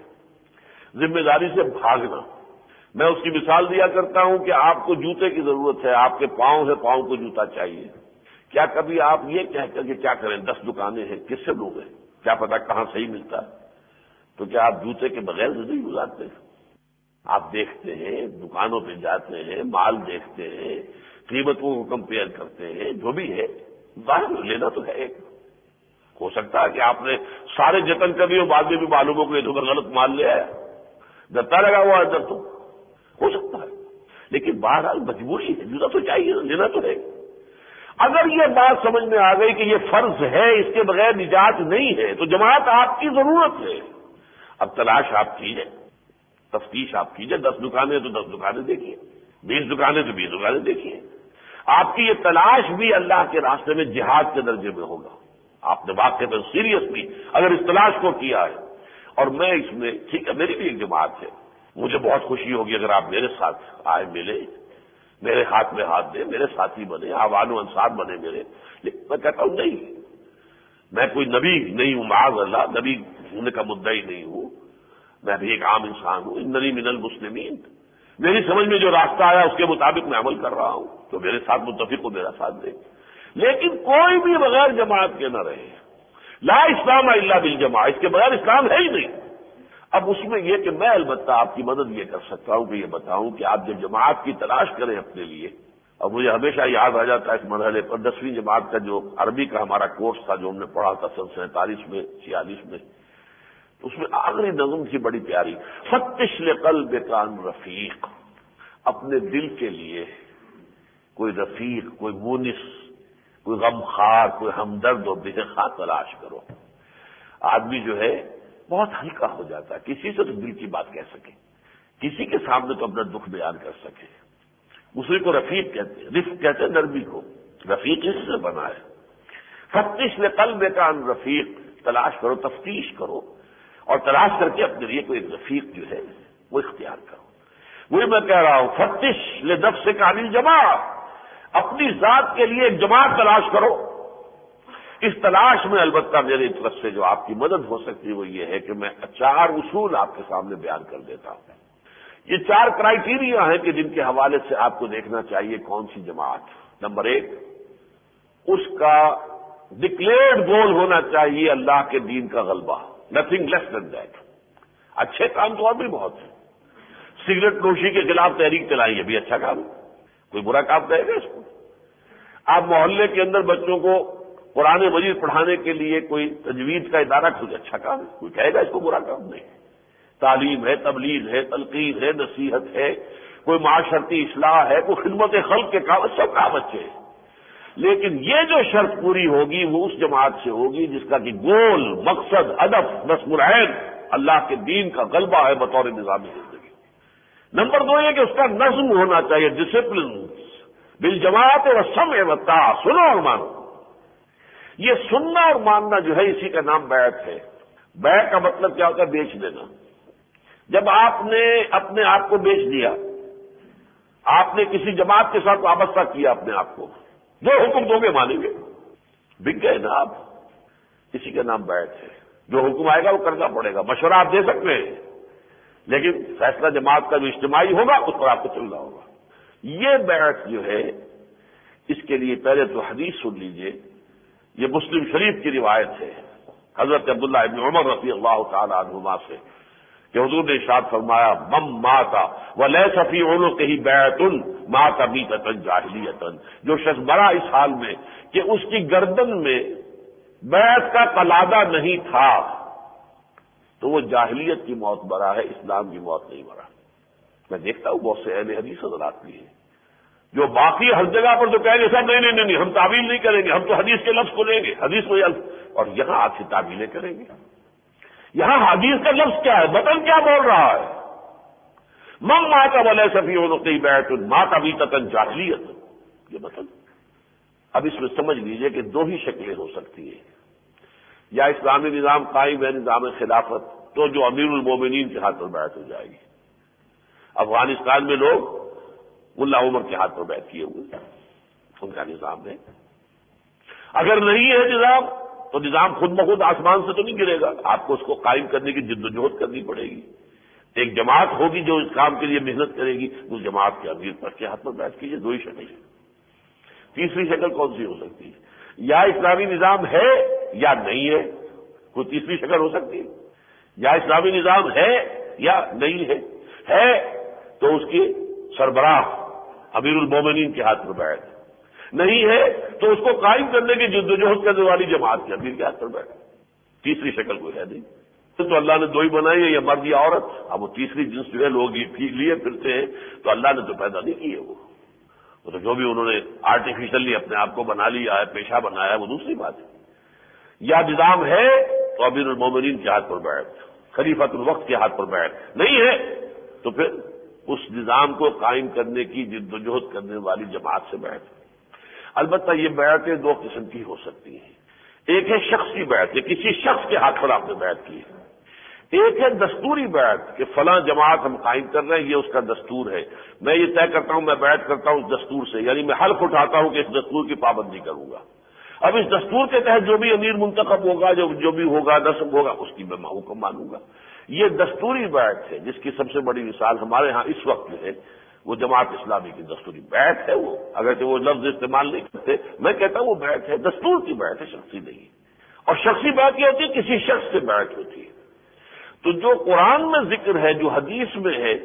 ذمہ داری سے بھاگنا. میں اس کی مثال دیا کرتا ہوں کہ آپ کو جوتے کی ضرورت ہے، آپ کے پاؤں ہے، پاؤں کو جوتا چاہیے. کیا کبھی آپ یہ کہہ کر کہ کیا کریں، دس دکانیں ہیں، کس سے لوگ ہیں، کیا پتا کہاں صحیح ملتا ہے، تو کیا آپ جوتے کے بغیر زندگی گزارتے ہیں؟ آپ دیکھتے ہیں، دکانوں پہ جاتے ہیں، مال دیکھتے ہیں، قیمتوں کو کمپیئر کرتے ہیں، جو بھی ہے ظاہر لینا تو ہے. ایک ہو سکتا ہے کہ آپ نے سارے جتن کر لیے بعد میں بھی معلوم ہو کہ ادھر غلط مال لے آیا، گتا لگا ہوا ادھر، تو ہو سکتا ہے. لیکن بہرحال مجبوری ہے، جوتا تو چاہیے، لینا تو ہے. اگر یہ بات سمجھ میں آ گئی کہ یہ فرض ہے، اس کے بغیر نجات نہیں ہے، تو جماعت آپ کی ضرورت ہے. اب تلاش آپ کیجئے، تفتیش آپ کیجئے، دس دکانیں تو دس دکانیں دیکھیے، بیس دکانیں تو بیس دکانیں دیکھیے. آپ کی یہ تلاش بھی اللہ کے راستے میں جہاد کے درجے میں ہوگا. آپ نے واقعی میں سیریسلی اگر اس تلاش کو کیا ہے، اور میں اس میں ٹھیک ہے میری بھی ایک جماعت ہے، مجھے بہت خوشی ہوگی اگر آپ میرے ساتھ آئے، ملے، میرے ہاتھ میں ہاتھ دیں، میرے ساتھی بنے، آوان و انصار بنے میرے. لیکن میں کہتا ہوں نہیں، میں کوئی نبی نہیں ہوں، معاذ اللہ، نبی ہونے کا مدعی نہیں ہوں، میں بھی ایک عام انسان ہوں. اننی من المسلمین، میری سمجھ میں جو راستہ آیا اس کے مطابق میں عمل کر رہا ہوں، تو میرے ساتھ متفق ہو، میرا ساتھ دے. لیکن کوئی بھی بغیر جماعت کے نہ رہے. لا اسلام الا بالجماع، اس کے بغیر اسلام ہے ہی نہیں. اب اس میں یہ کہ میں البتہ آپ کی مدد یہ کر سکتا ہوں کہ یہ بتاؤں کہ آپ جب جماعت کی تلاش کریں اپنے لیے اور مجھے ہمیشہ یاد آ جاتا ہے اس مرحلے پر دسویں جماعت کا جو عربی کا ہمارا کورس تھا جو ہم نے پڑھا تھا سن سینتالیس میں چھیالیس میں، اس میں آخری نظم تھی بڑی پیاری، فتش لقلبک عن رفیق، اپنے دل کے لیے کوئی رفیق، کوئی مونس، کوئی غمخوار، کوئی ہمدرد و بےخواہ تلاش کرو۔ آدمی جو ہے بہت ہلکا ہو جاتا ہے، کسی سے تو دل کی بات کہہ سکے، کسی کے سامنے تو اپنا دکھ بیان کر سکے، دوسرے کو رفیق کہتے ہیں، رفق کہتے ہیں نرمی کو، رفیق اس سے بنا ہے۔ فتش لقلبک عن رفیق، تلاش کرو، تفتیش کرو، اور تلاش کر کے اپنے لیے کوئی رفیق جو ہے وہ اختیار کرو۔ وہی میں کہہ رہا ہوں، فتش لنفسک عن الجماعۃ، اپنی ذات کے لیے ایک جماعت تلاش کرو۔ اس تلاش میں البتہ میری طرف سے جو آپ کی مدد ہو سکتی ہے وہ یہ ہے کہ میں چار اصول آپ کے سامنے بیان کر دیتا ہوں۔ یہ چار کرائیٹیریا ہیں کہ جن کے حوالے سے آپ کو دیکھنا چاہیے کون سی جماعت۔ نمبر ایک، اس کا ڈکلیئرڈ گول ہونا چاہیے اللہ کے دین کا غلبہ، نتھنگ لیس دین دیٹ۔ اچھے کام تو اور بھی بہت ہیں، سگریٹ نوشی کے خلاف تحریک چلائی، یہ بھی اچھا کام ہے، کوئی برا کام کہے گا اس کو؟ آپ محلے کے اندر بچوں کو قرآن مجید پڑھانے کے لیے کوئی تجوید کا ادارہ کھولے، اچھا کام ہے، کوئی کہے گا اس کو برا کام؟ نہیں۔ تعلیم ہے، تبلیغ ہے، تلقین ہے، نصیحت ہے، کوئی معاشرتی اصلاح ہے، کوئی خدمت خلق کے کام، سب کام اچھے ہیں، لیکن یہ جو شرط پوری ہوگی وہ اس جماعت سے ہوگی جس کا کہ گول، مقصد، ہدف، رسم العین اللہ کے دین کا غلبہ ہے بطور نظامی زندگی۔ نمبر دو یہ کہ اس کا نظم ہونا چاہیے، ڈسپلن، بالجماعت والسمع والطاعہ، سنو اور مانو۔ یہ سننا اور ماننا جو ہے اسی کا نام بیعت ہے۔ بیع کا مطلب کیا ہوتا ہے؟ بیچ دینا۔ جب آپ نے اپنے آپ کو بیچ دیا، آپ نے کسی جماعت کے ساتھ وابستہ کیا اپنے آپ کو، جو حکم دو گے مانیں گے، بک گئے نا آپ، اسی کا نام بیعت ہے۔ جو حکم آئے گا وہ کرنا پڑے گا، مشورہ آپ دے سکتے ہیں لیکن فیصلہ جماعت کا جو اجتماعی ہوگا اس پر آپ کو چلنا ہوگا۔ یہ بیعت جو ہے، اس کے لیے پہلے تو حدیث سن لیجئے، یہ مسلم شریف کی روایت ہے حضرت عبداللہ ابن عمر رضی اللہ تعالی عنہما سے کہ حضور نے ارشاد فرمایا، من مات ولیس فی عنقہ بیعۃ مات میتۃ جاہلیۃ، جو شخص مرا اس حال میں کہ اس کی گردن میں بیعت کا قلادہ نہیں تھا تو وہ جاہلیت کی موت مرا ہے، اسلام کی موت نہیں مرا۔ میں دیکھتا ہوں بہت سے اہل حدیث حضرات بھی ہیں جو باقی ہر جگہ پر تو کہیں گے سر نہیں نہیں نہیں ہم تعویل نہیں کریں گے، ہم تو حدیث کے لفظ کو لیں گے، حدیث میں الف، اور یہاں آپ سے تعویلیں کریں گے۔ یہاں حدیث کا لفظ کیا ہے، متن کیا بول رہا ہے؟ من مات ولیس فی عنقہ بیعۃ مات میتۃ جاہلیۃ، یہ مطلب۔ اب اس میں سمجھ لیجئے کہ دو ہی شکلیں ہو سکتی ہیں، یا اسلامی نظام قائم ہے، نظام خلافت، تو جو امیر المومنین کے ہاتھ پر بیعت ہو جائے گی۔ افغانستان میں لوگ ملا عمر کے ہاتھ پر بیعت کیے ہوئے، ان کا نظام ہے۔ اگر نہیں ہے نظام تو نظام خود بخود آسمان سے تو نہیں گرے گا، آپ کو اس کو قائم کرنے کی جد و جہد کرنی پڑے گی۔ ایک جماعت ہوگی جو اس کام کے لیے محنت کرے گی، اس جماعت کے امیر پر کے ہاتھ پر بیعت کیجیے، دو ہی شکل ہے۔ تیسری شکل کون سی ہو سکتی ہے؟ یا اسلامی نظام ہے یا نہیں ہے، کوئی تیسری شکل ہو سکتی ہے؟ یا اسلامی نظام ہے یا نہیں ہے، ہے تو اس کی سربراہ امیر المومنین کے ہاتھ پر بیعت، نہیں ہے تو اس کو قائم کرنے کی جدوجہد کرنے والی جماعت کے امیر کے ہاتھ پر بیعت۔ تیسری شکل کوئی ہے نہیں۔ تو اللہ نے دو ہی بنائی ہے، یا مرد یا عورت۔ اب وہ تیسری جنس جو ہے لوگ لیے پھرتے ہیں تو اللہ نے تو پیدا نہیں کی ہے، وہ وہ تو جو بھی انہوں نے آرٹیفیشلی اپنے آپ کو بنا لیا ہے، پیشہ بنایا ہے، وہ دوسری بات ہے۔ یا نظام ہے تو امیر المومنین کے ہاتھ پر بیعت، خلیفۃ الوقت کے ہاتھ پر بیعت، نہیں ہے تو پھر اس نظام کو قائم کرنے کی جدوجہد کرنے والی جماعت سے بیعت۔ البتہ یہ بیعتیں دو قسم کی ہو سکتی ہیں، ایک ہے شخصی بیعت، یہ کسی شخص کے ہاتھ پر آپ نے بیعت کی ہے، ایک ہے دستوری بیعت کہ فلاں جماعت ہم قائم کر رہے ہیں، یہ اس کا دستور ہے، میں یہ طے کرتا ہوں میں بیعت کرتا ہوں اس دستور سے، یعنی میں حلف اٹھاتا ہوں کہ اس دستور کی پابندی کروں گا۔ اب اس دستور کے تحت جو بھی امیر منتخب ہوگا، جو جو بھی ہوگا، نصب ہوگا، اس کی میں حکم مانوں گا۔ یہ دستوری بیعت ہے، جس کی سب سے بڑی مثال ہمارے ہاں اس وقت جو ہے وہ جماعت اسلامی کی دستوری بیعت ہے۔ وہ اگرچہ وہ لفظ استعمال نہیں کرتے، میں کہتا ہوں وہ بیعت ہے، دستور کی بیعت ہے، شخصی نہیں۔ اور شخصی بیعت یہ ہوتی ہے کسی شخص سے بیعت ہوتی ہے۔ تو جو قرآن میں ذکر ہے، جو حدیث میں ہے،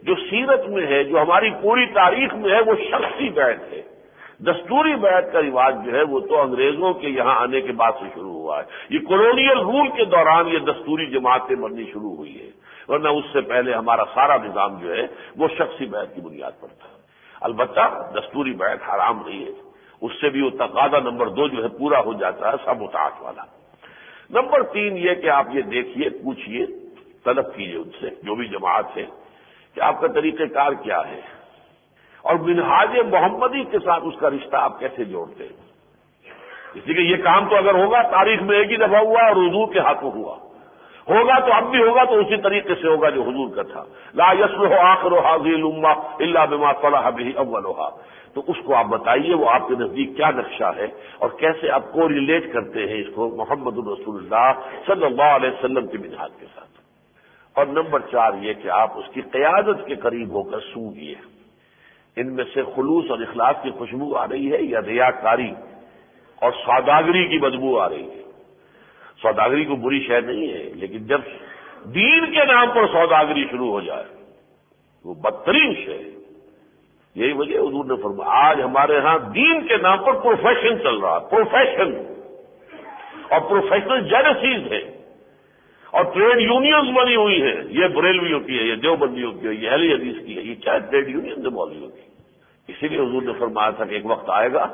جو سیرت میں ہے، جو ہماری پوری تاریخ میں ہے، وہ شخصی بیعت ہے۔ دستوری بیعت کا رواج جو ہے وہ تو انگریزوں کے یہاں آنے کے بعد سے شروع ہوا ہے۔ یہ کولونیل رول کے دوران یہ دستوری جماعتیں بننی شروع ہوئی ہے، ورنہ اس سے پہلے ہمارا سارا نظام جو ہے وہ شخصی بیعت کی بنیاد پر تھا۔ البتہ دستوری بیعت حرام نہیں ہے، اس سے بھی وہ تقاضا نمبر دو جو ہے پورا ہو جاتا ہے، سب اطاعت والا۔ نمبر تین یہ کہ آپ یہ دیکھیے، پوچھیے، طلب کیجیے ان سے جو بھی جماعت ہے کہ آپ کا طریقہ کار کیا ہے اور منہاج محمدی کے ساتھ اس کا رشتہ آپ کیسے جوڑتے ہیں۔ اسی لیے یہ کام تو اگر ہوگا تاریخ میں ایک ہی دفعہ ہوا اور حضور کے ہاتھوں ہوا، ہوگا تو اب بھی ہوگا تو اسی طریقے سے ہوگا جو حضور کا تھا۔ لا یصلح آخر هذه الامہ الا بما صلح به اولها، تو اس کو آپ بتائیے وہ آپ کے نزدیک کیا نقشہ ہے اور کیسے آپ کو ریلیٹ کرتے ہیں اس کو محمد الرسول اللہ صلی اللہ علیہ وسلم کے منہاج کے ساتھ۔ اور نمبر چار یہ کہ آپ اس کی قیادت کے قریب ہو کر سونگیے، ان میں سے خلوص اور اخلاص کی خوشبو آ رہی ہے یا ریاکاری اور سوداگری کی بدبو آ رہی ہے۔ سوداگری کو بری شے نہیں ہے، لیکن جب دین کے نام پر سوداگری شروع ہو جائے وہ بدترین شے ہے۔ یہی وجہ حضور نے فرمایا آج ہمارے ہاں دین کے نام پر پروفیشن چل رہا ہے، پروفیشن اور پروفیشنل جیلسیز ہے اور ٹریڈ یونینز بنی ہوئی ہیں، یہ بریلویوں کی ہے، یہ دیوبندیوں کی ہے، یہ اہل حدیث کی ہے، یہ کیا ٹریڈ یونین ہے مولویوں کی۔ اسی لیے حضور نے فرمایا تھا کہ ایک وقت آئے گا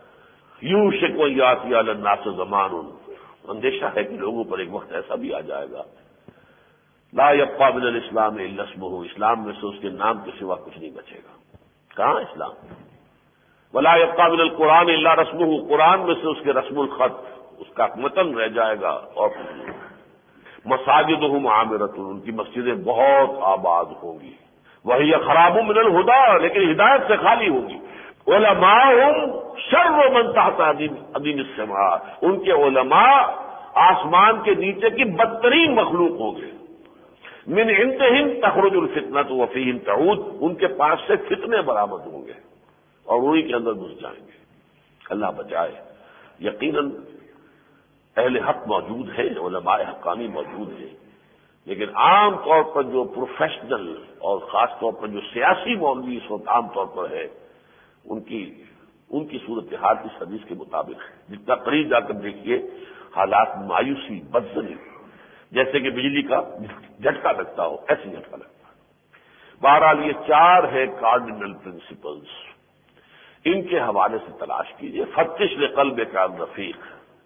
یوشک یاتی علی الناس زمان، اندیشہ ہے کہ لوگوں پر ایک وقت ایسا بھی آ جائے گا لا یبقی من الاسلام الا اسمہ، اسلام میں سے اس کے نام کے سوا کچھ نہیں بچے گا۔ کہاں اسلام؟ ولا یبقی من القرآن الا رسمہ، قرآن میں سے اس کے رسم الخط، اس کا متن رہ جائے گا۔ اور مساجدہم عامرۃ، ان کی مسجدیں بہت آباد ہوں گی، وہی خراب من الہدی، لیکن ہدایت سے خالی ہوگی۔ علماءہم شر من تحت ادیم السماء، ان کے علماء آسمان کے نیچے کی بدترین مخلوق ہوں گے۔ من عندہم تخرج الفتنۃ وفیہم تعود، ان کے پاس سے فتنے برآمد ہوں گے اور انہی کے اندر گھس جائیں گے۔ اللہ بچائے۔ یقیناً اہل حق موجود ہے، علماء حقانی موجود ہیں، لیکن عام طور پر جو پروفیشنل اور خاص طور پر جو سیاسی مولوی اس وقت عام طور پر ہے، ان کی ان کی صورتحال اس حدیث کے مطابق ہے۔ جتنا قریب جا کر دیکھیے حالات مایوسی، بدزنی، جیسے کہ بجلی کا جھٹکا لگتا ہو، ایسے جھٹکا لگتا ہے۔ بہرحال یہ چار ہے کارڈینل پرنسپلز، ان کے حوالے سے تلاش کیجیے۔ فتش لقلب کا رفیق،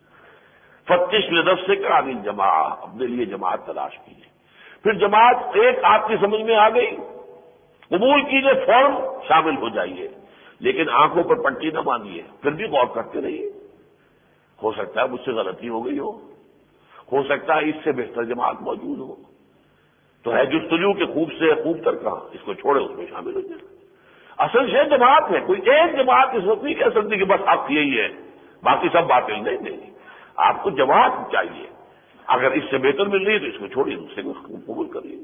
فتش لنفسک عن الجماعہ، اپنے لیے جماعت تلاش کیجیے۔ پھر جماعت ایک آپ کی سمجھ میں آ گئی، قبول کیجیے، فوراً شامل ہو جائیے، لیکن آنکھوں پر پٹی نہ باندھیے، پھر بھی غور کرتے رہیے۔ ہو سکتا ہے مجھ سے غلطی ہو گئی ہو ہو سکتا ہے اس سے بہتر جماعت موجود ہو، تو ہے جستجو کے خوب سے خوب تر کہاں، اس کو چھوڑے اس میں شامل ہو جائے۔ اصل سے جماعت ہے، کوئی ایک جماعت اس وقت نہیں کہہ سکتی کہ بس حق یہی ہے باقی سب باطل، نہیں نہیں، آپ کو جماعت چاہیے، اگر اس سے بہتر مل رہی ہے تو اس کو چھوڑیے، دوسرے کو قبول کریے۔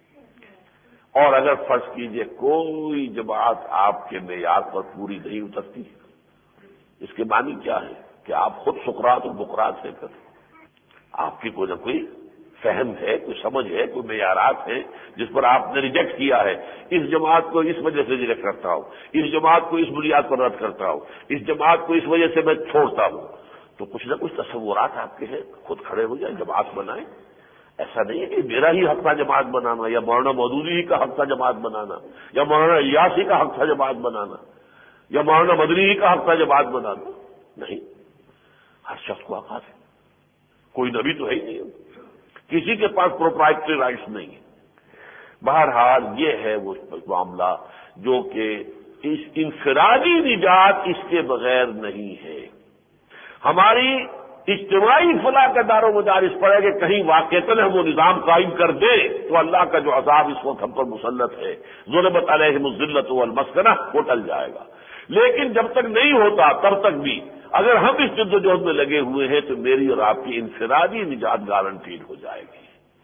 اور اگر فرض کیجئے کوئی جماعت آپ کے معیار پر پوری نہیں اترتی، اس کے معنی کیا ہے کہ آپ خود سقراط اور بقراط ہے، کر آپ کی کوئی نہ کوئی فہم ہے، کوئی سمجھ ہے، کوئی معیارات ہیں جس پر آپ نے ریجیکٹ کیا ہے۔ اس جماعت کو اس وجہ سے ریجیکٹ کرتا ہوں، اس جماعت کو اس بنیاد پر رد کرتا ہوں، اس جماعت کو اس وجہ سے میں چھوڑتا ہوں، تو کچھ نہ کچھ تصورات آپ کے ہیں، خود کھڑے ہو جائیں، جماعت بنائیں۔ ایسا نہیں ہے کہ میرا ہی حق تھا جماعت بنانا، یا مولانا مودودی ہی کا حق تھا جماعت بنانا، یا مولانا الیاس ہی کا حق تھا جماعت بنانا، یا مولانا مدنی ہی کا حق تھا جماعت بنانا۔ نہیں، ہر شخص کو حق ہے، کوئی نبی تو ہے ہی نہیں، کسی کے پاس پروپرائٹری رائٹس نہیں ہے۔ بہرحال یہ ہے وہ معاملہ جو کہ اس انفرادی نجات اس کے بغیر نہیں ہے۔ ہماری اجتماعی فلاح کا دار و مدار اس پر ہے کہ کہیں واقعتاً ہم وہ نظام قائم کر دیں تو اللہ کا جو عذاب اس وقت ہم پر مسلط ہے، ضربت علیہم الذلۃ والمسکنہ، وہ ٹل جائے گا۔ لیکن جب تک نہیں ہوتا تب تک بھی اگر ہم اس جدوجہد میں لگے ہوئے ہیں تو میری اور آپ کی انفرادی نجات گارنٹیڈ ہو جائے گی۔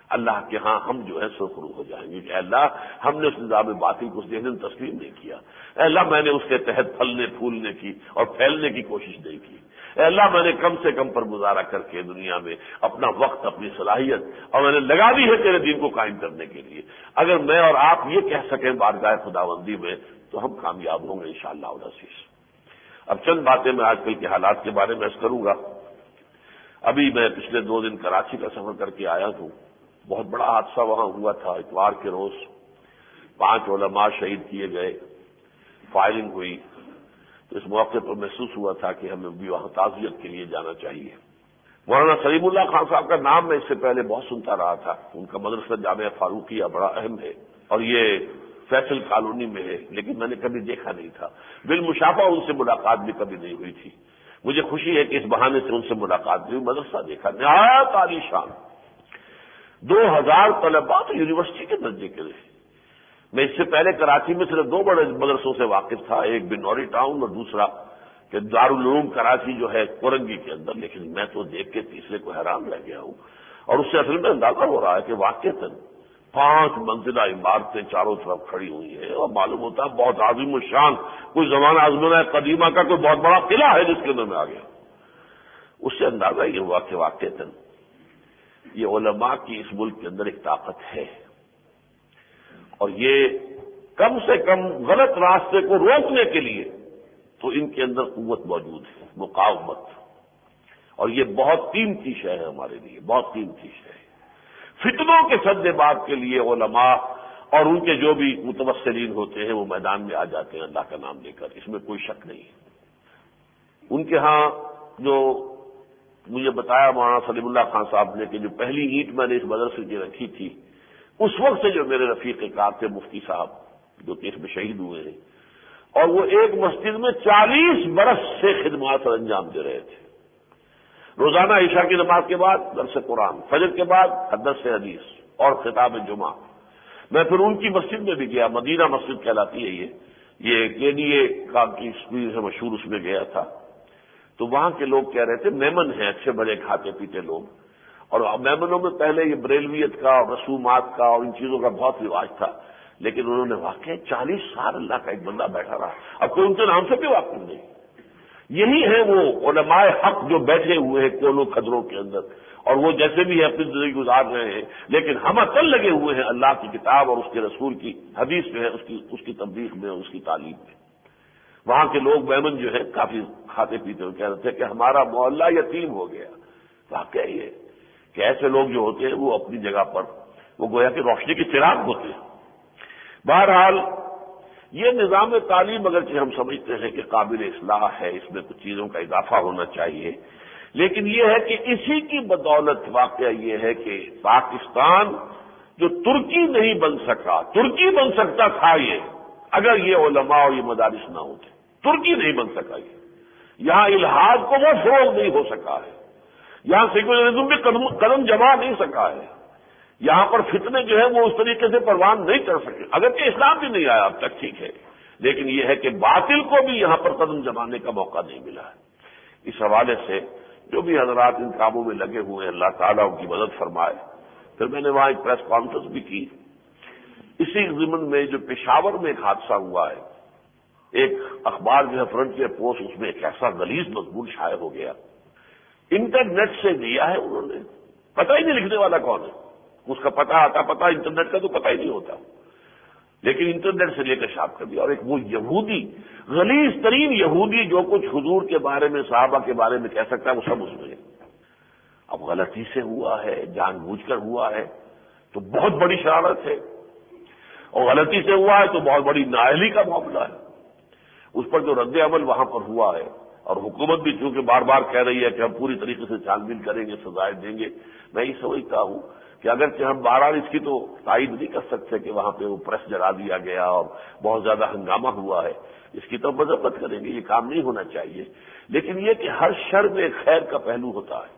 اللہ کے ہاں ہم جو ہے سرخرو ہو جائیں گے کہ اللہ ہم نے اس نظام باطل کو اس دن تسلیم نہیں کیا، اے اللہ میں نے اس کے تحت پھلنے پھولنے کی اور پھیلنے کی کوشش نہیں کی، اے اللہ میں نے کم سے کم پر گزارا کر کے دنیا میں اپنا وقت اپنی صلاحیت اور میں نے لگا دی ہے تیرے دین کو قائم کرنے کے لیے۔ اگر میں اور آپ یہ کہہ سکیں بارگاہ خداوندی میں تو ہم کامیاب ہوں گے انشاءاللہ العزیز۔ اب چند باتیں میں آج کل کے حالات کے بارے میں عرض کروں گا۔ ابھی میں پچھلے دو دن کراچی کا سفر کر کے آیا ہوں، بہت بڑا حادثہ وہاں ہوا تھا۔ اتوار کے روز پانچ علماء شہید کیے گئے، فائرنگ ہوئی، تو اس موقع پر محسوس ہوا تھا کہ ہمیں بھی وہاں تعزیت کے لیے جانا چاہیے۔ مولانا سلیم اللہ خان صاحب کا نام میں اس سے پہلے بہت سنتا رہا تھا، ان کا مدرسہ جامعہ فاروقیہ بڑا اہم ہے اور یہ فیصل کالونی میں ہے، لیکن میں نے کبھی دیکھا نہیں تھا، بالمشافہ ان سے ملاقات بھی کبھی نہیں ہوئی تھی۔ مجھے خوشی ہے کہ اس بہانے سے ان سے ملاقات ہوئی، مدرسہ دیکھا، نہایت عالی شان، دو ہزار طلباء تو یونیورسٹی کے درجے کے رہے۔ میں اس سے پہلے کراچی میں صرف دو بڑے مدرسوں سے واقف تھا، ایک بنوری ٹاؤن اور دوسرا کہ دارالعلوم کراچی جو ہے کورنگی کے اندر، لیکن میں تو دیکھ کے تیسرے کو حیران رہ گیا ہوں، اور اس سے اصل میں اندازہ ہو رہا ہے کہ واقعتاً پانچ منزلہ عمارتیں چاروں طرف کھڑی ہوئی ہیں، اور معلوم ہوتا ہے بہت عظیم الشان، کوئی زمانہ آزمانہ قدیمہ کا کوئی بہت بڑا قلعہ ہے جس کے اندر میں آ گیا۔ اس سے اندازہ یہ ہوا کہ واقعتاً یہ علماء کی اس ملک کے اندر ایک طاقت ہے، اور یہ کم سے کم غلط راستے کو روکنے کے لیے تو ان کے اندر قوت موجود ہے، مقاومت، اور یہ بہت قیمتی شے ہے ہمارے لیے، بہت قیمتی شے ہے۔ فتنوں کے سد باب کے لیے علماء اور ان کے جو بھی متوسلین ہوتے ہیں وہ میدان میں آ جاتے ہیں اللہ کا نام لے کر، اس میں کوئی شک نہیں ہے۔ ان کے ہاں جو مجھے بتایا مولانا سلیم اللہ خان صاحب نے کہ جو پہلی اینٹ میں نے اس مدرسے کی رکھی تھی، اس وقت سے جو میرے رفیق کار تھے مفتی صاحب جو کہ اس میں شہید ہوئے ہیں، اور وہ ایک مسجد میں چالیس برس سے خدمات سر انجام دے رہے تھے۔ روزانہ عشاء کی نماز کے بعد درس قرآن، فجر کے بعد درس حدیث اور خطاب جمعہ۔ میں پھر ان کی مسجد میں بھی گیا، مدینہ مسجد کہلاتی ہے، یہ یہ کے ڈی اے کا اسکول ہے مشہور، اس میں گیا تھا، تو وہاں کے لوگ کہہ رہے تھے میمن ہیں اچھے بڑے کھاتے پیتے لوگ، اور میمنوں میں پہلے یہ بریلویت کا اور رسومات کا اور ان چیزوں کا بہت رواج تھا، لیکن انہوں نے واقعی چالیس سال اللہ کا ایک بندہ بیٹھا رہا، اب کوئی ان کے نام سے بھی واقف نہیں۔ یہی ہے وہ علماء حق جو بیٹھے ہوئے ہیں کونوں قدروں کے اندر، اور وہ جیسے بھی ہے اپنی زندگی گزار رہے ہیں، لیکن ہم اصل لگے ہوئے ہیں اللہ کی کتاب اور اس کے رسول کی حدیث میں ہے، اس کی اس کی تبلیغ میں، اس کی تعلیم میں۔ وہاں کے لوگ میمن جو ہے کافی کھاتے پیتے ہوئے کہہ رہے تھے کہ ہمارا محلہ یتیم ہو گیا۔ واقعی یہ کہ ایسے لوگ جو ہوتے ہیں وہ اپنی جگہ پر وہ گویا کہ روشنی کے چراغ ہوتے ہیں۔ بہرحال یہ نظام تعلیم اگرچہ ہم سمجھتے ہیں کہ قابل اصلاح ہے، اس میں کچھ چیزوں کا اضافہ ہونا چاہیے، لیکن یہ ہے کہ اسی کی بدولت واقعہ یہ ہے کہ پاکستان جو ترکی نہیں بن سکا، ترکی بن سکتا تھا یہ اگر یہ علماء اور یہ مدارس نہ ہوتے، ترکی نہیں بن سکا یہ، یہاں الحاد کو وہ فروغ نہیں ہو سکا ہے، یہاں سیکولرزم بھی قدم قدم جما نہیں سکا ہے، یہاں پر فتنے جو ہے وہ اس طریقے سے پروان نہیں کر سکے، اگرچہ اسلام بھی نہیں آیا اب تک ٹھیک ہے، لیکن یہ ہے کہ باطل کو بھی یہاں پر قدم جمانے کا موقع نہیں ملا ہے۔ اس حوالے سے جو بھی حضرات ان کاموں میں لگے ہوئے ہیں اللہ تعالیٰ ان کی مدد فرمائے۔ پھر میں نے وہاں ایک پریس کانفرنس بھی کی، اسی ضمن میں جو پشاور میں ایک حادثہ ہوا ہے، ایک اخبار جو ہے فرنٹیئر پوسٹ، اس میں ایک ایسا غلیظ مضمون شائع ہو گیا، انٹرنیٹ سے دیا ہے انہوں نے، پتہ ہی نہیں لکھنے والا کون ہے، اس کا پتہ آتا پتہ انٹرنیٹ کا تو پتہ ہی نہیں ہوتا، لیکن انٹرنیٹ سے لے کر چھاپ کر دیا، اور ایک وہ یہودی غلیظ ترین یہودی جو کچھ حضور کے بارے میں صحابہ کے بارے میں کہہ سکتا ہے وہ سب اس میں ہے۔ اب غلطی سے ہوا ہے، جان بوجھ کر ہوا ہے تو بہت بڑی شرارت ہے، اور غلطی سے ہوا ہے تو بہت بڑی نااہلی کا معاملہ ہے۔ اس پر جو رد عمل وہاں پر ہوا ہے، اور حکومت بھی چونکہ بار بار کہہ رہی ہے کہ ہم پوری طریقے سے چھان بین کریں گے، سزائیں دیں گے، میں یہ سمجھتا ہوں کہ اگرچہ ہم بہرحال اس کی تو تائید نہیں کر سکتے کہ وہاں پہ وہ پریس جلا دیا گیا اور بہت زیادہ ہنگامہ ہوا ہے، اس کی تو مذمت کریں گے، یہ کام نہیں ہونا چاہیے، لیکن یہ کہ ہر شر میں ایک خیر کا پہلو ہوتا ہے،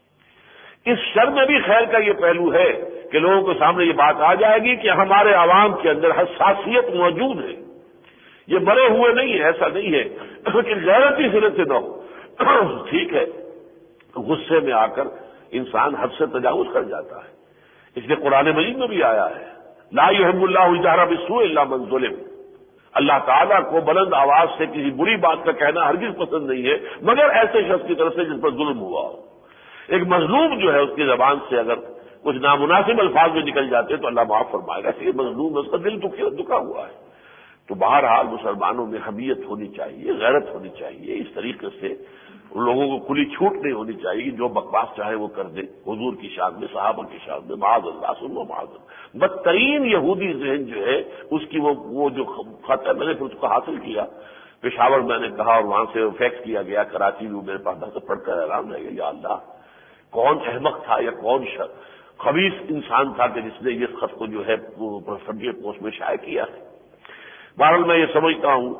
اس شر میں بھی خیر کا یہ پہلو ہے کہ لوگوں کے سامنے یہ بات آ جائے گی کہ ہمارے عوام کے اندر حساسیت موجود ہے، یہ مرے ہوئے نہیں ہے، ایسا نہیں ہے کہ غیرتی سرے سے نہ ہو، ٹھیک ہے غصے میں آ کر انسان حد سے تجاوز کر جاتا ہے، اس لیے قرآن مجید میں بھی آیا ہے لا یحب اللہ الجہر بالسوء الا من ظلم، اللہ تعالیٰ کو بلند آواز سے کسی بری بات کا کہنا ہرگز پسند نہیں ہے مگر ایسے شخص کی طرف سے جس پر ظلم ہوا ہو۔ ایک مظلوم جو ہے اس کی زبان سے اگر کچھ نامناسب الفاظ میں نکل جاتے تو اللہ معاف فرمائے گا، یہ مظلوم ہے، اس کا دل دکھا ہوا ہے۔ تو بہرحال مسلمانوں میں حمیت ہونی چاہیے، غیرت ہونی چاہیے، اس طریقے سے ان لوگوں کو کھلی چھوٹ نہیں ہونی چاہیے کہ جو بکواس چاہے وہ کر دے حضور کی شان میں، صحابہ کی شان میں، معاذ اللہ ثم معاذ اللہ۔ بدترین یہودی ذہن جو ہے اس کی وہ وہ جو خط ہے، میں نے پھر اس کو حاصل کیا پشاور، میں نے کہا اور وہاں سے فیکس کیا گیا کراچی میں، میرے پاس سے پڑھ کر حیران رہ گیا، یا اللہ کون احمق تھا یا کون خبیث انسان تھا کہ جس نے یہ خط کو جو ہے وہ فرڈی پوسٹ میں شائع کیا ہے۔ بہرحال میں یہ سمجھتا ہوں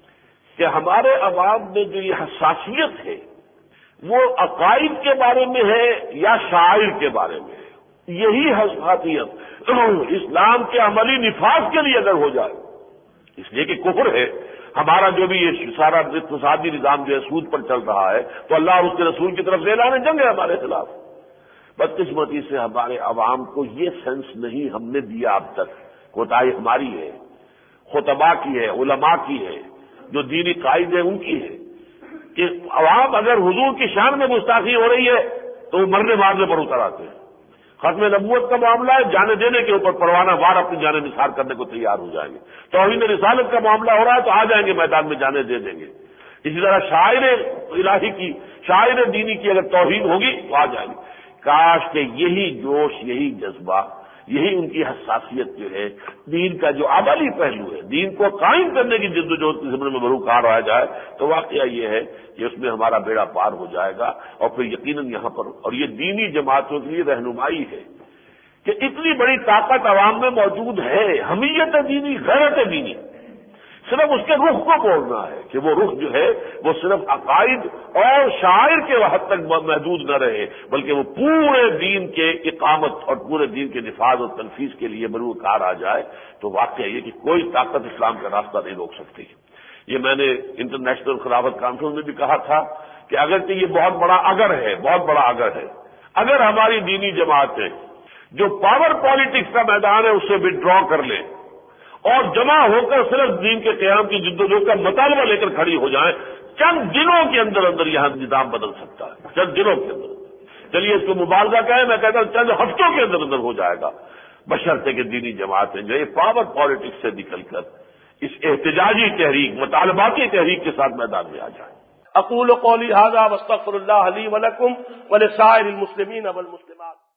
کہ ہمارے عوام میں جو یہ حساسیت ہے وہ عقائد کے بارے میں ہے یا شاعر کے بارے میں ہے۔ یہی حساسیت اسلام کے عملی نفاذ کے لیے اگر ہو جائے، اس لیے کہ کفر ہے ہمارا جو بھی یہ سارا اقتصادی نظام جو ہے سود پر چل رہا ہے، تو اللہ اور اس کے رسول کی طرف سے اعلان جنگ ہے ہمارے خلاف۔ بدقسمتی سے ہمارے عوام کو یہ سینس نہیں ہم نے دیا اب تک، کوتاہی ہماری ہے، خطباء کی ہے، علماء کی ہے، جو دینی قائد ہیں ان کی ہے، کہ عوام اگر حضور کی شان میں گستاخی ہو رہی ہے تو وہ مرنے مارنے پر اتر آتے ہیں۔ ختم نبوت کا معاملہ ہے، جانے دینے کے اوپر پروانہ وار اپنی جانیں نثار کرنے کو تیار ہو جائیں گے۔ توہین رسالت کا معاملہ ہو رہا ہے تو آ جائیں گے میدان میں، جانے دے دیں گے۔ اسی طرح شاعر الہی کی، شاعر دینی کی اگر توہین ہوگی تو آ جائیں گے۔ کاش کہ یہی جوش، یہی جذبہ، یہی ان کی حساسیت جو ہے دین کا جو عملی پہلو ہے، دین کو قائم کرنے کی جد و جہد کے ضمن میں بروکار آیا جائے تو واقعہ یہ ہے کہ اس میں ہمارا بیڑا پار ہو جائے گا۔ اور پھر یقیناً یہاں پر اور یہ دینی جماعتوں کے لیے رہنمائی ہے کہ اتنی بڑی طاقت عوام میں موجود ہے، حمیت دینی، غیرت دینی، صرف اس کے رخ کو بولنا ہے کہ وہ رخ جو ہے وہ صرف عقائد اور شاعر کے حد تک محدود نہ رہے بلکہ وہ پورے دین کے اقامت اور پورے دین کے نفاذ اور تنفیذ کے لیے بروکار آ جائے تو واقعہ یہ کہ کوئی طاقت اسلام کا راستہ نہیں روک سکتی۔ یہ میں نے انٹرنیشنل خلافت کانفرنس میں بھی کہا تھا کہ اگرچہ یہ بہت بڑا اگر ہے، بہت بڑا اگر ہے، اگر ہماری دینی جماعتیں جو پاور پالیٹکس کا میدان ہے اس سے ودڈرا کر لیں اور جمع ہو کر صرف دین کے قیام کی جدوجہد کا مطالبہ لے کر کھڑی ہو جائیں، چند دنوں کے اندر اندر یہاں نظام بدل سکتا ہے، چند دنوں کے اندر۔ چلیے اس کو مبارزہ کہیں، میں کہتا ہوں چند ہفتوں کے اندر اندر ہو جائے گا، بشرطے کہ دینی جماعتیں جو ہے پاور پالیٹکس سے نکل کر اس احتجاجی تحریک، مطالباتی تحریک کے ساتھ میدان میں آ جائیں۔ اقول قولی ھذا واستغفر اللہ لی ولکم ولسائر المسلمین والمسلمات۔